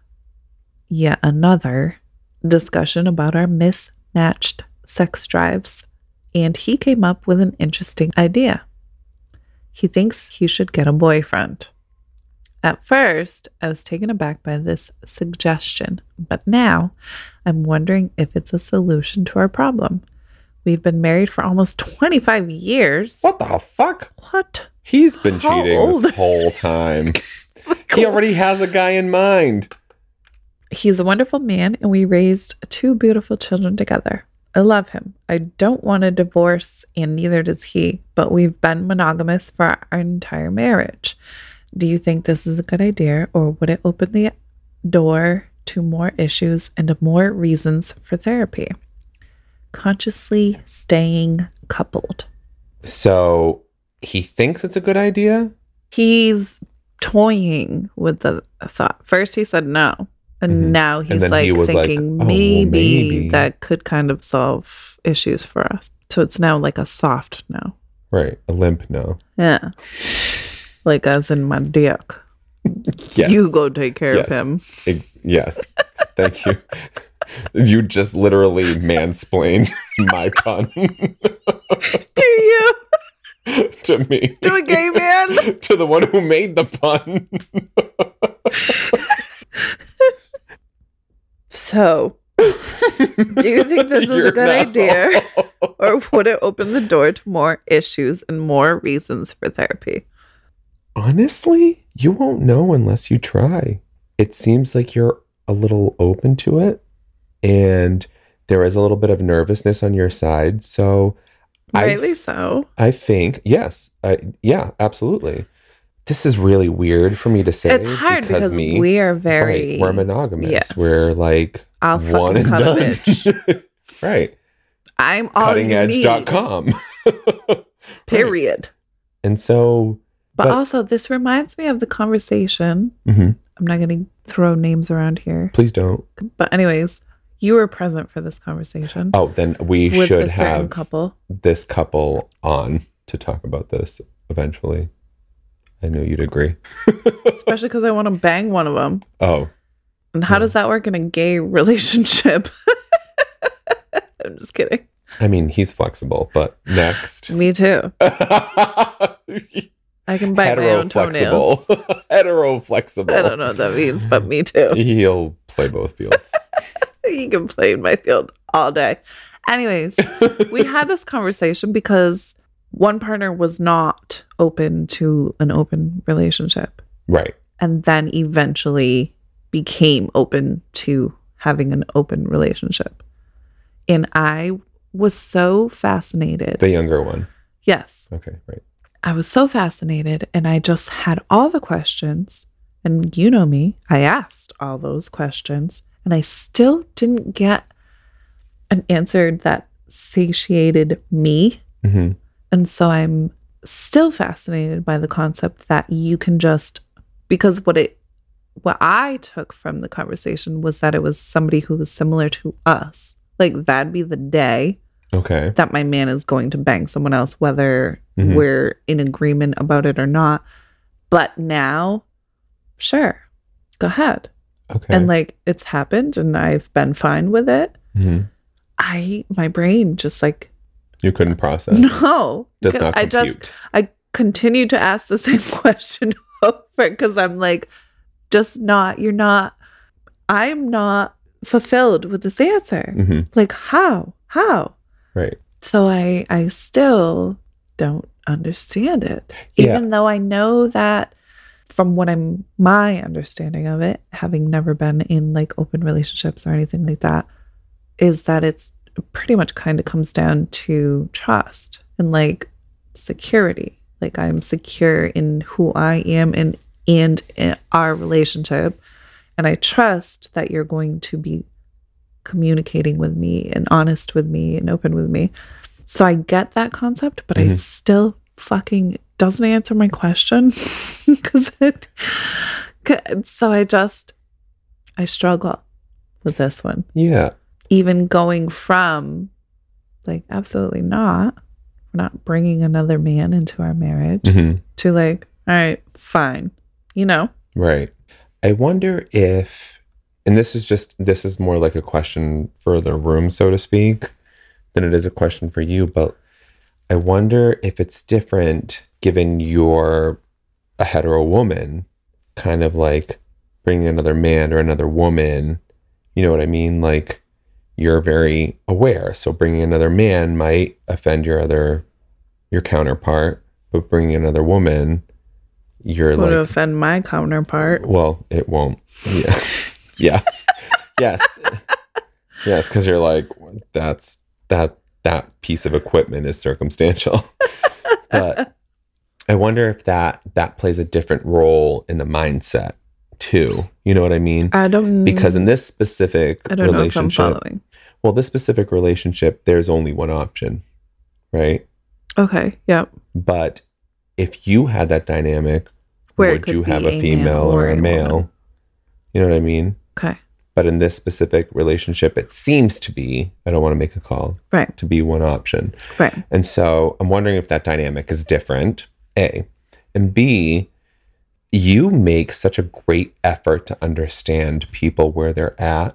B: yet another discussion about our mismatched sex drives, and he came up with an interesting idea. He thinks he should get a boyfriend. At first, I was taken aback by this suggestion, but now I'm wondering if it's a solution to our problem. We've been married for almost twenty-five years.
D: What the fuck?
B: What?
D: He's been
B: How
D: cheating
B: old?
D: this whole time. He already has a guy in mind.
B: He's a wonderful man, and we raised two beautiful children together. I love him. I don't want a divorce, and neither does he, but we've been monogamous for our entire marriage. Do you think this is a good idea, or would it open the door to more issues and more reasons for therapy? Consciously staying coupled.
D: So he thinks it's a good idea?
B: He's toying with the thought. First he said no, and
D: Mhm.
B: now he's
D: then
B: like
D: he was like,
B: thinking
D: "Oh, well,
B: maybe,
D: maybe."
B: that could kind of solve issues for us. So it's now like a soft no.
D: Right. A limp no.
B: Yeah. Like as in my dick.
D: Yes.
B: You go take care
D: Yes.
B: of him.
D: Ex- yes. Thank you. You just literally mansplained my pun
B: Do you?
D: to me.
B: To a gay man?
D: To the one who made the pun.
B: So, do you think this is
D: You're
B: a good
D: an
B: idea?
D: asshole.
B: Or would it open the door to more issues and more reasons for therapy?
D: Honestly, you won't know unless you try. It seems like you're a little open to it, and there is a little bit of nervousness on your side. So,
B: Rightly
D: I,
B: so.
D: I think yes, I, yeah, absolutely. This is really weird for me to say.
B: It's hard because
D: me,
B: we are very.
D: right, we're monogamous.
B: yes.
D: We're like
B: I'll
D: one
B: fucking
D: and
B: cut a
D: done.
B: bitch.
D: Right.
B: I'm all
D: cutting
B: you
D: edge
B: need.
D: dot com.
B: Period.
D: And so,
B: But,
D: But-
B: also, this reminds me of the conversation.
D: mhm,
B: I'm not going to throw names around here.
D: please don't.
B: But, anyways, you were present for this conversation
D: Oh, then we
B: with
D: should
B: a certain
D: have
B: couple.
D: this couple on to talk about this eventually. I know you'd agree.
B: Especially because I want to bang one of them.
D: Oh,
B: And how
D: Yeah.
B: does that work in a gay relationship? I'm just kidding.
D: I mean, he's flexible, but next.
B: Me too. I can bite my own toenails.
D: Hetero-flexible. Hetero-flexible.
B: I don't know what that means, but me too.
D: He'll play both fields.
B: You can play in my field all day. Anyways, we had this conversation because one partner was not open to an open relationship
D: Right.
B: and then eventually became open to having an open relationship. And I was so fascinated.
D: The younger one.
B: Yes.
D: Okay, right.
B: I was so fascinated and I just had all the questions. And you know me, I asked all those questions and I still didn't get an answer that satiated me.
D: hmm
B: And so I'm still fascinated by the concept that you can just, because what it, what I took from the conversation was that it was somebody who was similar to us. Like that'd be the day
D: Okay.
B: that my man is going to bang someone else, whether
D: Mhm.
B: we're in agreement about it or not. But now, sure, go ahead.
D: Okay.
B: And like it's happened and I've been fine with it.
D: Mhm.
B: I, my brain just like
D: You couldn't process.
B: No.
D: Does
B: 'Cause
D: not
B: I
D: compute.
B: just, I continue to ask the same question over because I'm like, just not, you're not, I'm not fulfilled with this answer.
D: hmm
B: Like, how? How?
D: Right.
B: So I, I still don't understand it.
D: Yeah.
B: Even though I know that from what I'm, my understanding of it, having never been in like open relationships or anything like that, is that it's pretty much kind of comes down to trust and like security. Like I'm secure in who I am and and in our relationship, and I trust that you're going to be communicating with me and honest with me and open with me. So I get that concept, but
D: Mhm.
B: I still fucking doesn't answer my question because it. So I just I struggle with this one.
D: Yeah.
B: Even going from like absolutely not, we're not bringing another man into our marriage,
D: hmm
B: to like, all right, fine, you know.
D: Right. I wonder if, and this is just, this is more like a question for the room, so to speak, than it is a question for you. But I wonder if it's different given you're a hetero woman, kind of like bringing another man or another woman. You know what I mean? Like you're very aware. So bringing another man might offend your other, your counterpart, but bringing another woman, you're
B: Would
D: like,
B: offend my counterpart.
D: well, it won't. Yeah. Yeah. Yes. Yes. Because you're like, that's that that piece of equipment is circumstantial. But I wonder if that that plays a different role in the mindset too. You know what I mean?
B: I don't
D: Because in this specific
B: I don't know if I'm
D: relationship,
B: following.
D: well, this specific relationship, there's only one option, right?
B: Okay, yep.
D: But if you had that dynamic,
B: Where it
D: would
B: could
D: you
B: be
D: have
B: a
D: a
B: man
D: female
B: or
D: or
B: a
D: a male?
B: woman.
D: You know what I mean?
B: Okay,
D: But in this specific relationship, it seems to be, I don't want to make a call,
B: right,
D: to be one option.
B: right.
D: And so I'm wondering if that dynamic is different, A. And B, you make such a great effort to understand people where they're at.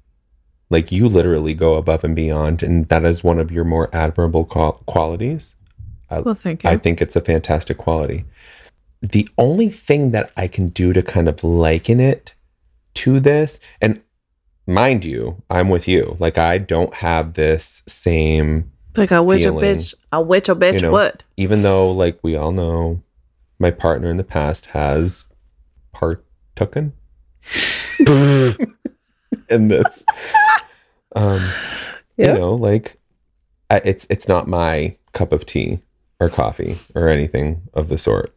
D: Like you literally go above and beyond. And that is one of your more admirable qual- qualities. I,
B: Well, thank you.
D: I think it's a fantastic quality. The only thing that I can do to kind of liken it to this, and mind you, I'm with you. Like I don't have this same,
B: Like I wish a
D: feeling,
B: bitch, I wish a bitch
D: you know,
B: would.
D: even though like we all know my partner in the past has partooken in this. Um,
B: Yep.
D: You know, like I, it's it's not my cup of tea or coffee or anything of the sort.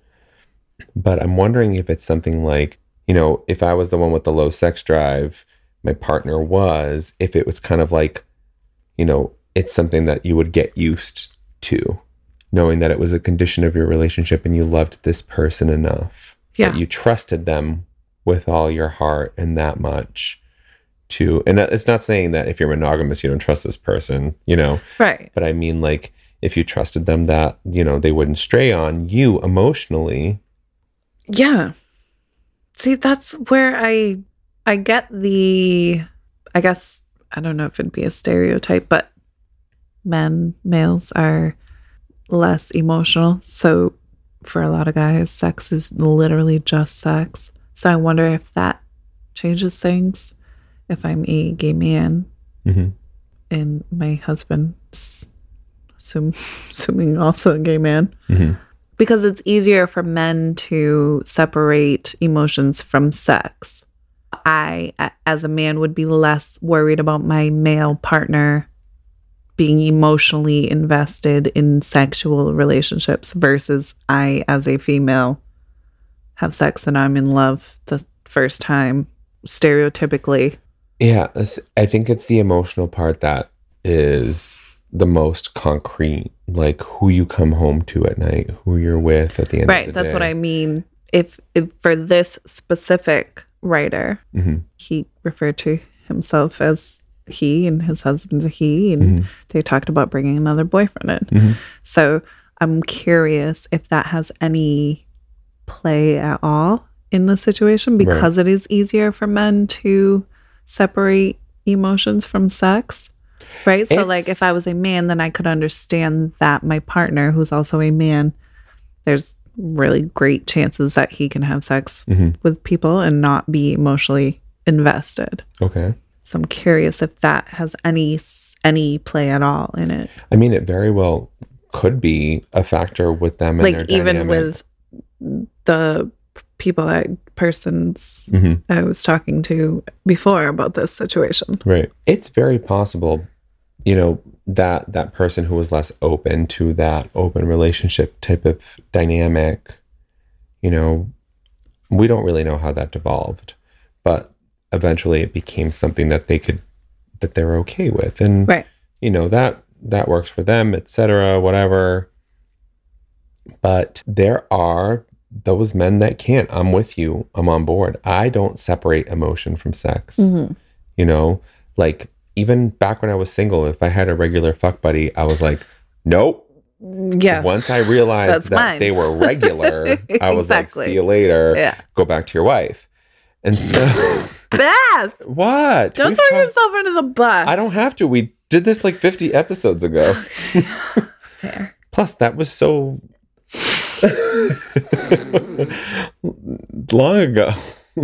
D: But I'm wondering if it's something like, you know, if I was the one with the low sex drive, my partner was, if it was kind of like, you know, it's something that you would get used to, knowing that it was a condition of your relationship and you loved this person enough.
B: Yeah.
D: That you trusted them with all your heart and that much to, and it's not saying that if you're monogamous, you don't trust this person, you know,
B: Right.
D: but I mean, like, if you trusted them that, you know, they wouldn't stray on you emotionally.
B: Yeah. See, that's where I I get the I guess I don't know if it'd be a stereotype, but men, males are less emotional. So for a lot of guys, sex is literally just sex. So I wonder if that changes things. If I'm a gay man
D: Mm-hmm.
B: and my husband, assume, assuming also a gay man,
D: Mm-hmm.
B: because it's easier for men to separate emotions from sex. I, a- as a man, would be less worried about my male partner being emotionally invested in sexual relationships versus I, as a female, have sex and I'm in love the first time, stereotypically.
D: Yeah, it's- I think it's the emotional part that is the most concrete, like who you come home to at night, who you're with at the end of
B: Right,
D: the
B: that's
D: day.
B: what I mean. If, if for this specific writer,
D: Mm-hmm.
B: he referred to himself as he and his husband's a he, and
D: Mm-hmm.
B: they talked about bringing another boyfriend in.
D: Mm-hmm.
B: So I'm curious if that has any play at all in the situation, because it is easier for men to separate emotions from sex.
E: Right? So
D: It's-
E: like if I was a man, then I could understand that my partner, who's also a man, there's really great chances that he can have sex
D: Mhm.
E: with people and not be emotionally invested.
D: Okay.
E: So I'm curious if that has any any play at all in it.
D: I mean, it very well could be a factor with them and
E: Like
D: their
E: even
D: dynamic.
E: with the people that persons
D: Mhm.
E: I was talking to before about this situation.
D: Right. It's very possible, you know, that that person who was less open to that open relationship type of dynamic, you know, we don't really know how that devolved, but eventually it became something that they could, that they're okay with. And,
E: Right.
D: you know, that, that works for them, et cetera, whatever. But there are those men that can't. I'm with you. I'm on board. I don't separate emotion from sex.
E: Mhm.
D: You know, like even back when I was single, if I had a regular fuck buddy, I was like, nope.
E: Yeah.
D: Once I realized
E: That's
D: that
E: mine.
D: they were regular, I was
E: Exactly.
D: like, see you later.
E: Yeah.
D: Go back to your wife. And so,
E: Beth,
D: what?
E: don't
D: We've
E: throw
D: talked-
E: yourself under the bus.
D: I don't have to. We did this like fifty episodes ago.
E: Fair.
D: Plus, that was so long ago.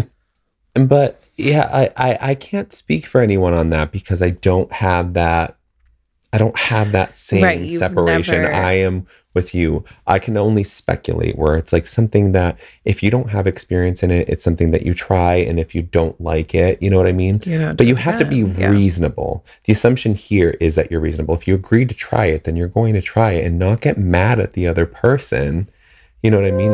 D: But yeah, I, I I can't speak for anyone on that because I don't have that. I don't have that same
E: Right, you've
D: separation.
E: never-
D: I am with you. I can only speculate where it's like something that if you don't have experience in it, it's something that you try, and if you don't like it, you know what I mean?
E: You know,
D: But you have to be
E: yeah.
D: reasonable. The assumption here is that you're reasonable. If you agree to try it, then you're going to try it and not get mad at the other person. You know what I mean?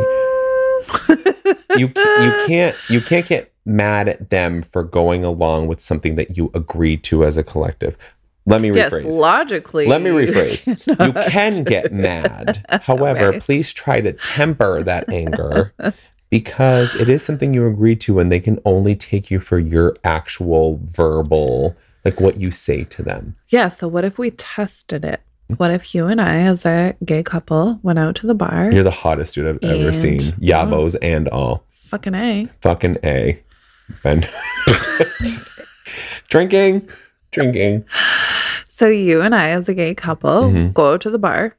D: you ca- you can't you can't get mad at them for going along with something that you agreed to as a collective. Let me
E: Yes,
D: rephrase.
E: logically.
D: Let me rephrase. You
E: cannot.
D: can get mad. However,
E: Right.
D: please try to temper that anger because it is something you agreed to and they can only take you for your actual verbal, like what you say to them.
E: Yeah, so what if we tested it? What if you and I, as a gay couple, went out to the bar?
D: You're the hottest dude I've ever
E: And-
D: seen. Yabos and all.
E: Fucking A.
D: Fucking A. Ben. Just drinking. Drinking.
E: So you and I, as a gay couple,
D: Mhm.
E: go out to the bar.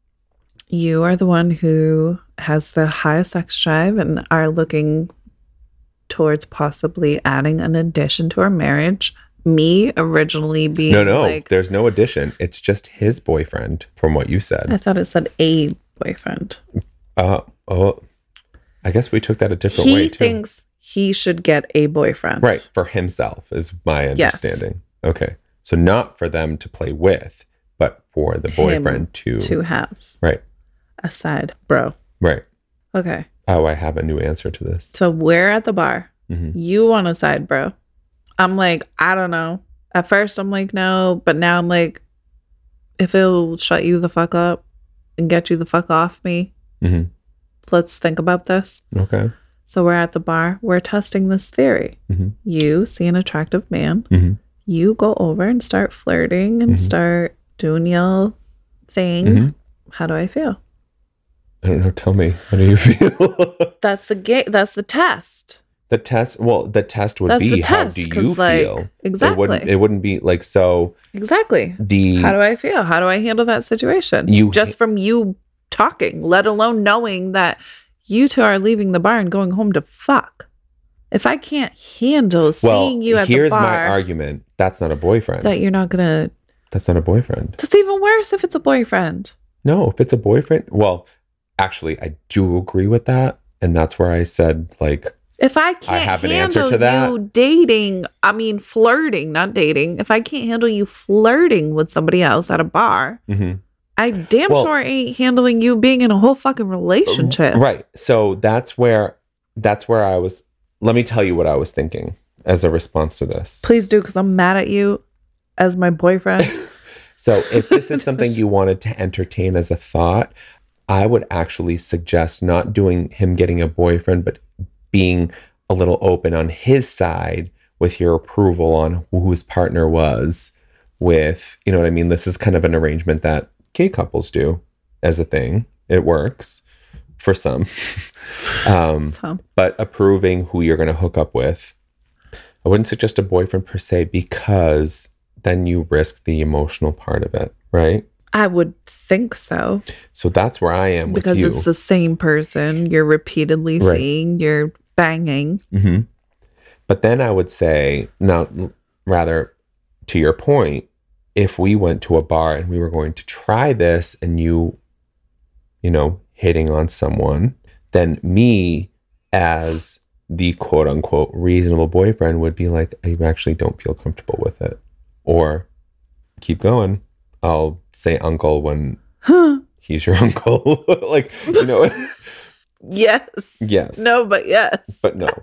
E: You are the one who has the highest sex drive and are looking towards possibly adding an addition to our marriage. Me originally being
D: No, no.
E: like,
D: There's no addition. It's just his boyfriend, from what you
E: I
D: said.
E: thought it said a boyfriend.
D: Uh, oh, I guess we took that a different
E: He
D: way, too.
E: thinks he should get a boyfriend.
D: Right. For himself is my
E: Yes.
D: understanding. Okay. So not for them to play with, but for the boyfriend to.
E: To have
D: Right.
E: a side bro.
D: Right.
E: Okay.
D: Oh, I have a new answer to this.
E: So we're at the bar.
D: Mhm.
E: You want a side bro. I'm like, I don't know. At first I'm like, no, but now I'm like, if it'll shut you the fuck up and get you the fuck off me,
D: Mhm.
E: let's think about this.
D: Okay.
E: So we're at the bar. We're testing this theory.
D: Mhm.
E: You see an attractive man.
D: Mhm.
E: You go over and start flirting and
D: Mhm.
E: start doing your thing.
D: Mhm.
E: How do I feel?
D: I don't know. Tell me. How do you feel?
E: That's the ga- That's the test.
D: The test. Well, the test would
E: That's
D: be
E: the
D: how
E: test.
D: do
E: 'cause,
D: you
E: like,
D: feel?
E: Exactly.
D: It wouldn't. It wouldn't be like so.
E: exactly.
D: The
E: How do I feel? How do I handle that situation?
D: You
E: just from you talking, let alone knowing that you two are leaving the bar and going home to fuck. If I can't handle
D: well,
E: seeing you at
D: here's
E: the
D: my
E: bar,
D: argument. That's not a boyfriend.
E: that you're not gonna.
D: That's not a boyfriend.
E: That's even worse if it's a boyfriend.
D: No, if it's a boyfriend, well, actually, I do agree with that, and that's where I said like.
E: If I can't
D: have an
E: handle
D: answer to that.
E: you dating, I mean flirting, not dating. If I can't handle you flirting with somebody else at a bar,
D: Mhm.
E: I damn
D: Well-
E: sure ain't handling you being in a whole fucking relationship.
D: Right. So that's where that's where I was. Let me tell you what I was thinking as a response to this.
E: Please do, because I'm mad at you as my boyfriend.
D: So if this is something you wanted to entertain as a thought, I would actually suggest not doing him getting a boyfriend, but being a little open on his side with your approval on who his partner was with, you know what I mean? This is kind of an arrangement that gay couples do as a thing. It works for some. um,
E: So,
D: but approving who you're going to hook up with. I wouldn't suggest a boyfriend per se because then you risk the emotional part of it, right?
E: I would think so.
D: So that's where I am with
E: Because
D: you.
E: it's the same person you're repeatedly
D: Right.
E: seeing, you're banging.
D: Mm-hmm. But then I would say, now, rather, to your point, if we went to a bar and we were going to try this and you, you know, hitting on someone, then me as the quote unquote reasonable boyfriend would be like, I actually don't feel comfortable with it. Or keep going. I'll say uncle when
E: Huh.
D: he's your uncle. Like, you know,
E: Yes.
D: yes.
E: No, but yes.
D: But no.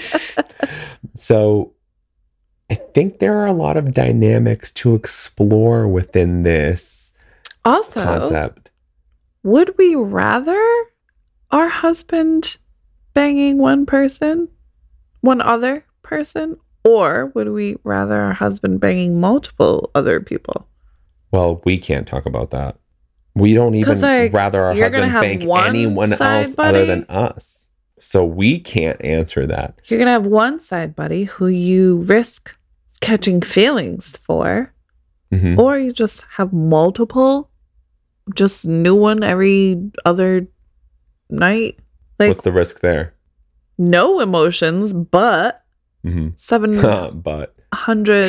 D: So I think there are a lot of dynamics to explore within this
E: Also,
D: concept.
E: would we rather our husband banging one person, one other person, or would we rather our husband banging multiple other people?
D: Well, we can't talk about that. We don't even
E: 'Cause, like,
D: rather our
E: you're gonna
D: husband
E: have
D: bank
E: one
D: anyone
E: side
D: else other
E: buddy?
D: than us. So we can't answer that.
E: You're going to have one side buddy who you risk catching feelings for,
D: Mhm.
E: or you just have multiple, just new one every other night. Like,
D: What's the risk there?
E: no emotions, but
D: hmm
E: seven
D: But
E: hundred.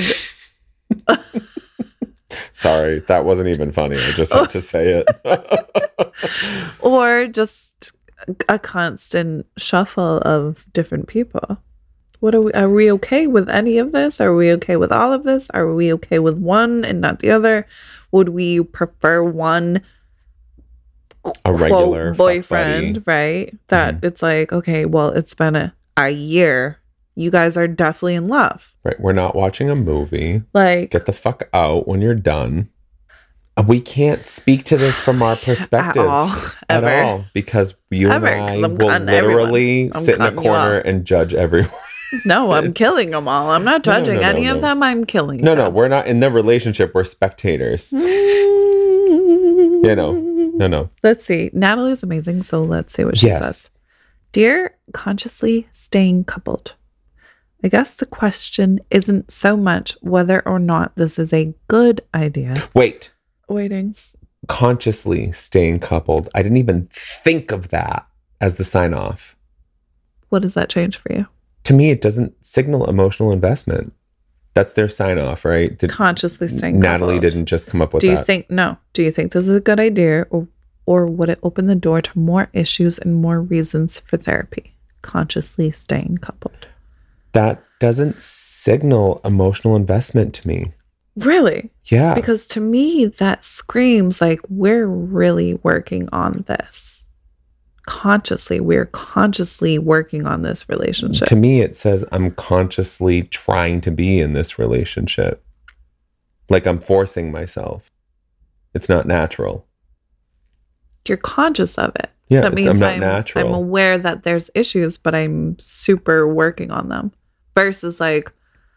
D: sorry, that wasn't even funny. I just had to say it.
E: Or just a constant shuffle of different people. What are we? Are we okay with any of this? Are we okay with all of this? Are we okay with one and not the other? Would we prefer one
D: A regular
E: quote,
D: fuck
E: boyfriend,
D: buddy.
E: right? That
D: Mhm.
E: it's like, okay, well, it's been a, a year. You guys are definitely in love.
D: Right. We're not watching a movie.
E: Like,
D: Get the fuck out when you're done. Uh, We can't speak to this from our perspective
E: at all,
D: at
E: ever.
D: all, because you
E: Ever,
D: and I
E: 'cause I'm
D: will
E: cutting
D: literally
E: everyone. I'm
D: sit in a
E: cutting you
D: corner
E: out.
D: and judge everyone.
E: No, I'm killing them all. I'm not
D: No, no,
E: judging
D: no, no,
E: any of
D: no.
E: them. I'm killing
D: No, no,
E: them.
D: we're not in the relationship. We're spectators. You know, no, no.
E: Let's see. Natalie's amazing, so let's see what she
D: Yes.
E: says. Dear consciously staying coupled, I guess the question isn't so much whether or not this is a good idea.
D: Wait,
E: Waiting.
D: consciously staying coupled. I didn't even think of that as the sign off.
E: What does that change for you?
D: To me, it doesn't signal emotional investment. That's their sign off, right? Did,
E: Consciously staying
D: Natalie
E: coupled.
D: didn't just come up with
E: Do you
D: that.
E: think no? Do you think this is a good idea, or or would it open the door to more issues and more reasons for therapy? Consciously staying coupled.
D: That doesn't signal emotional investment to me.
E: Really?
D: Yeah.
E: Because to me, that screams like we're really working on this. Consciously, we're consciously working on this relationship.
D: To me, it says I'm consciously trying to be in this relationship. Like I'm forcing myself. It's not natural.
E: You're conscious of it.
D: Yeah,
E: that
D: it's-
E: means
D: I'm not
E: I'm,
D: natural.
E: I'm aware that there's issues, but I'm super working on them. Versus like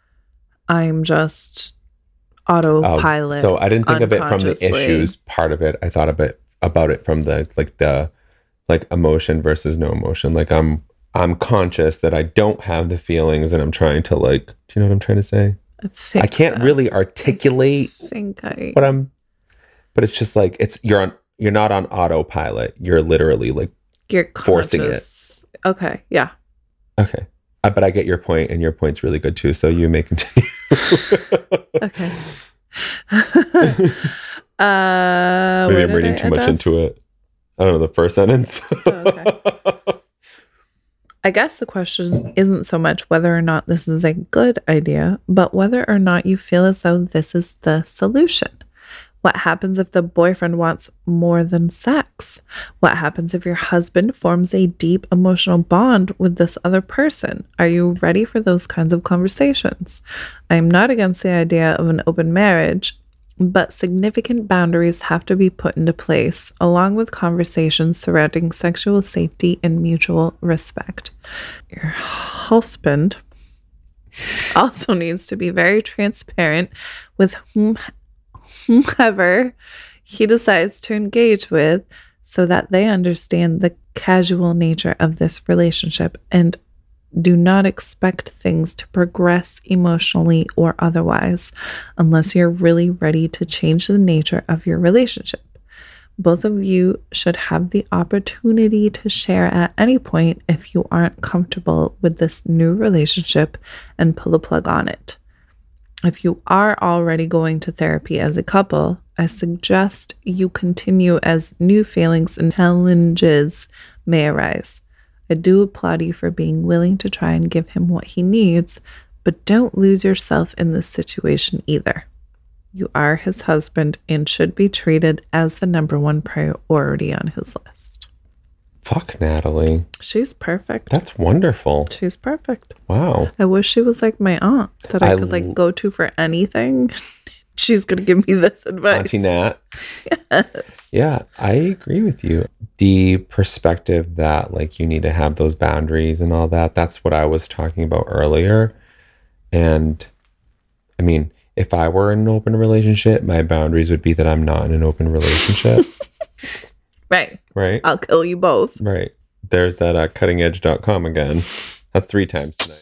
E: I'm just
D: Oh,
E: autopilot.
D: so I didn't think of it from the
E: unconsciously.
D: issues part of it. I thought of it about it from the like the like emotion versus no emotion. Like I'm I'm conscious that I don't have the feelings and I'm trying to like, do you know what I'm trying to say?
E: I, think
D: I can't
E: so.
D: really articulate
E: I think I.
D: what I'm but it's just like it's you're on you're not on autopilot. You're literally like
E: You're
D: forcing it.
E: conscious. Okay. Yeah.
D: okay. Uh, but I get your point and your point's really good too. So you may continue.
E: Okay. uh,
D: Maybe
E: where
D: I'm
E: did
D: reading
E: I
D: too
E: end
D: much
E: up?
D: into it. I don't know, the first sentence.
E: Oh, I guess the question isn't so much whether or not this is a good idea, but whether or not you feel as though this is the solution. What happens if the boyfriend wants more than sex? What happens if your husband forms a deep emotional bond with this other person? Are you ready for those kinds of conversations? I am not against the idea of an open marriage, but significant boundaries have to be put into place, along with conversations surrounding sexual safety and mutual respect. Your husband also needs to be very transparent with whom, whomever he decides to engage with so that they understand the casual nature of this relationship and Do not expect things to progress emotionally or otherwise unless you're really ready to change the nature of your relationship. Both of you should have the opportunity to share at any point if you aren't comfortable with this new relationship and pull the plug on it. If you are already going to therapy as a couple, I suggest you continue as new feelings and challenges may arise. I do applaud you for being willing to try and give him what he needs, but don't lose yourself in this situation either. You are his husband and should be treated as the number one priority on his list.
D: Fuck, Natalie.
E: She's perfect.
D: That's wonderful.
E: She's perfect.
D: Wow.
E: I wish she was like my aunt that I,
D: I
E: could like
D: l-
E: go to for anything. She's going to give me this advice.
D: Auntie Nat.
E: Yes.
D: Yeah, I agree with you. The perspective that like you need to have those boundaries and all that, that's what I was talking about earlier. And I mean, if I were in an open relationship, my boundaries would be that I'm not in an open relationship.
E: Right.
D: Right?
E: I'll kill you both.
D: Right. There's that uh, cutting edge dot com again. That's three times tonight.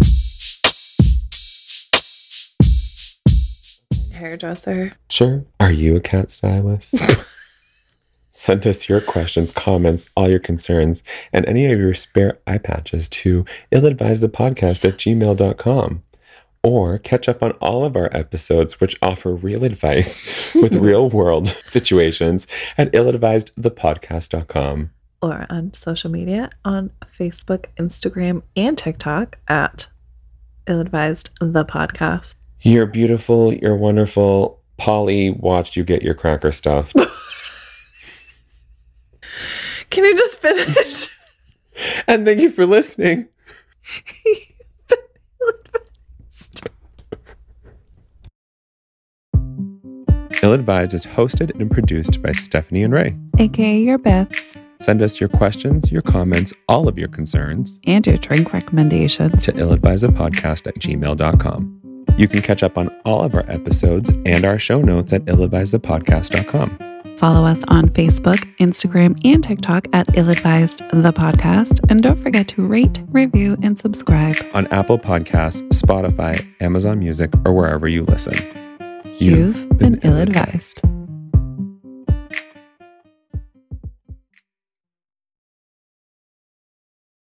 B: Hairdresser.
D: Sure. Are you a cat stylist? Send us your questions, comments, all your concerns, and any of your spare eye patches to illadvisedthepodcast at gmail dot com. Or catch up on all of our episodes, which offer real advice with real world situations at ill advised the podcast dot com.
E: Or on social media on Facebook, Instagram, and TikTok at Ill-Advised the Podcast.
D: You're beautiful. You're wonderful. Polly watched you get your cracker stuffed.
E: Can you just finish?
D: And thank you for listening. Ill-Advised is hosted and produced by Stephanie and Ray.
E: A K A your Beths.
D: Send us your questions, your comments, all of your concerns
E: And your drink recommendations.
D: to illadvisedthepodcast at gmail dot com. You can catch up on all of our episodes and our show notes at ill advised the podcast dot com.
E: Follow us on Facebook, Instagram, and TikTok at Ill-Advised the Podcast. And don't forget to rate, review, and subscribe.
D: On Apple Podcasts, Spotify, Amazon Music, or wherever you listen.
E: You've been ill-advised.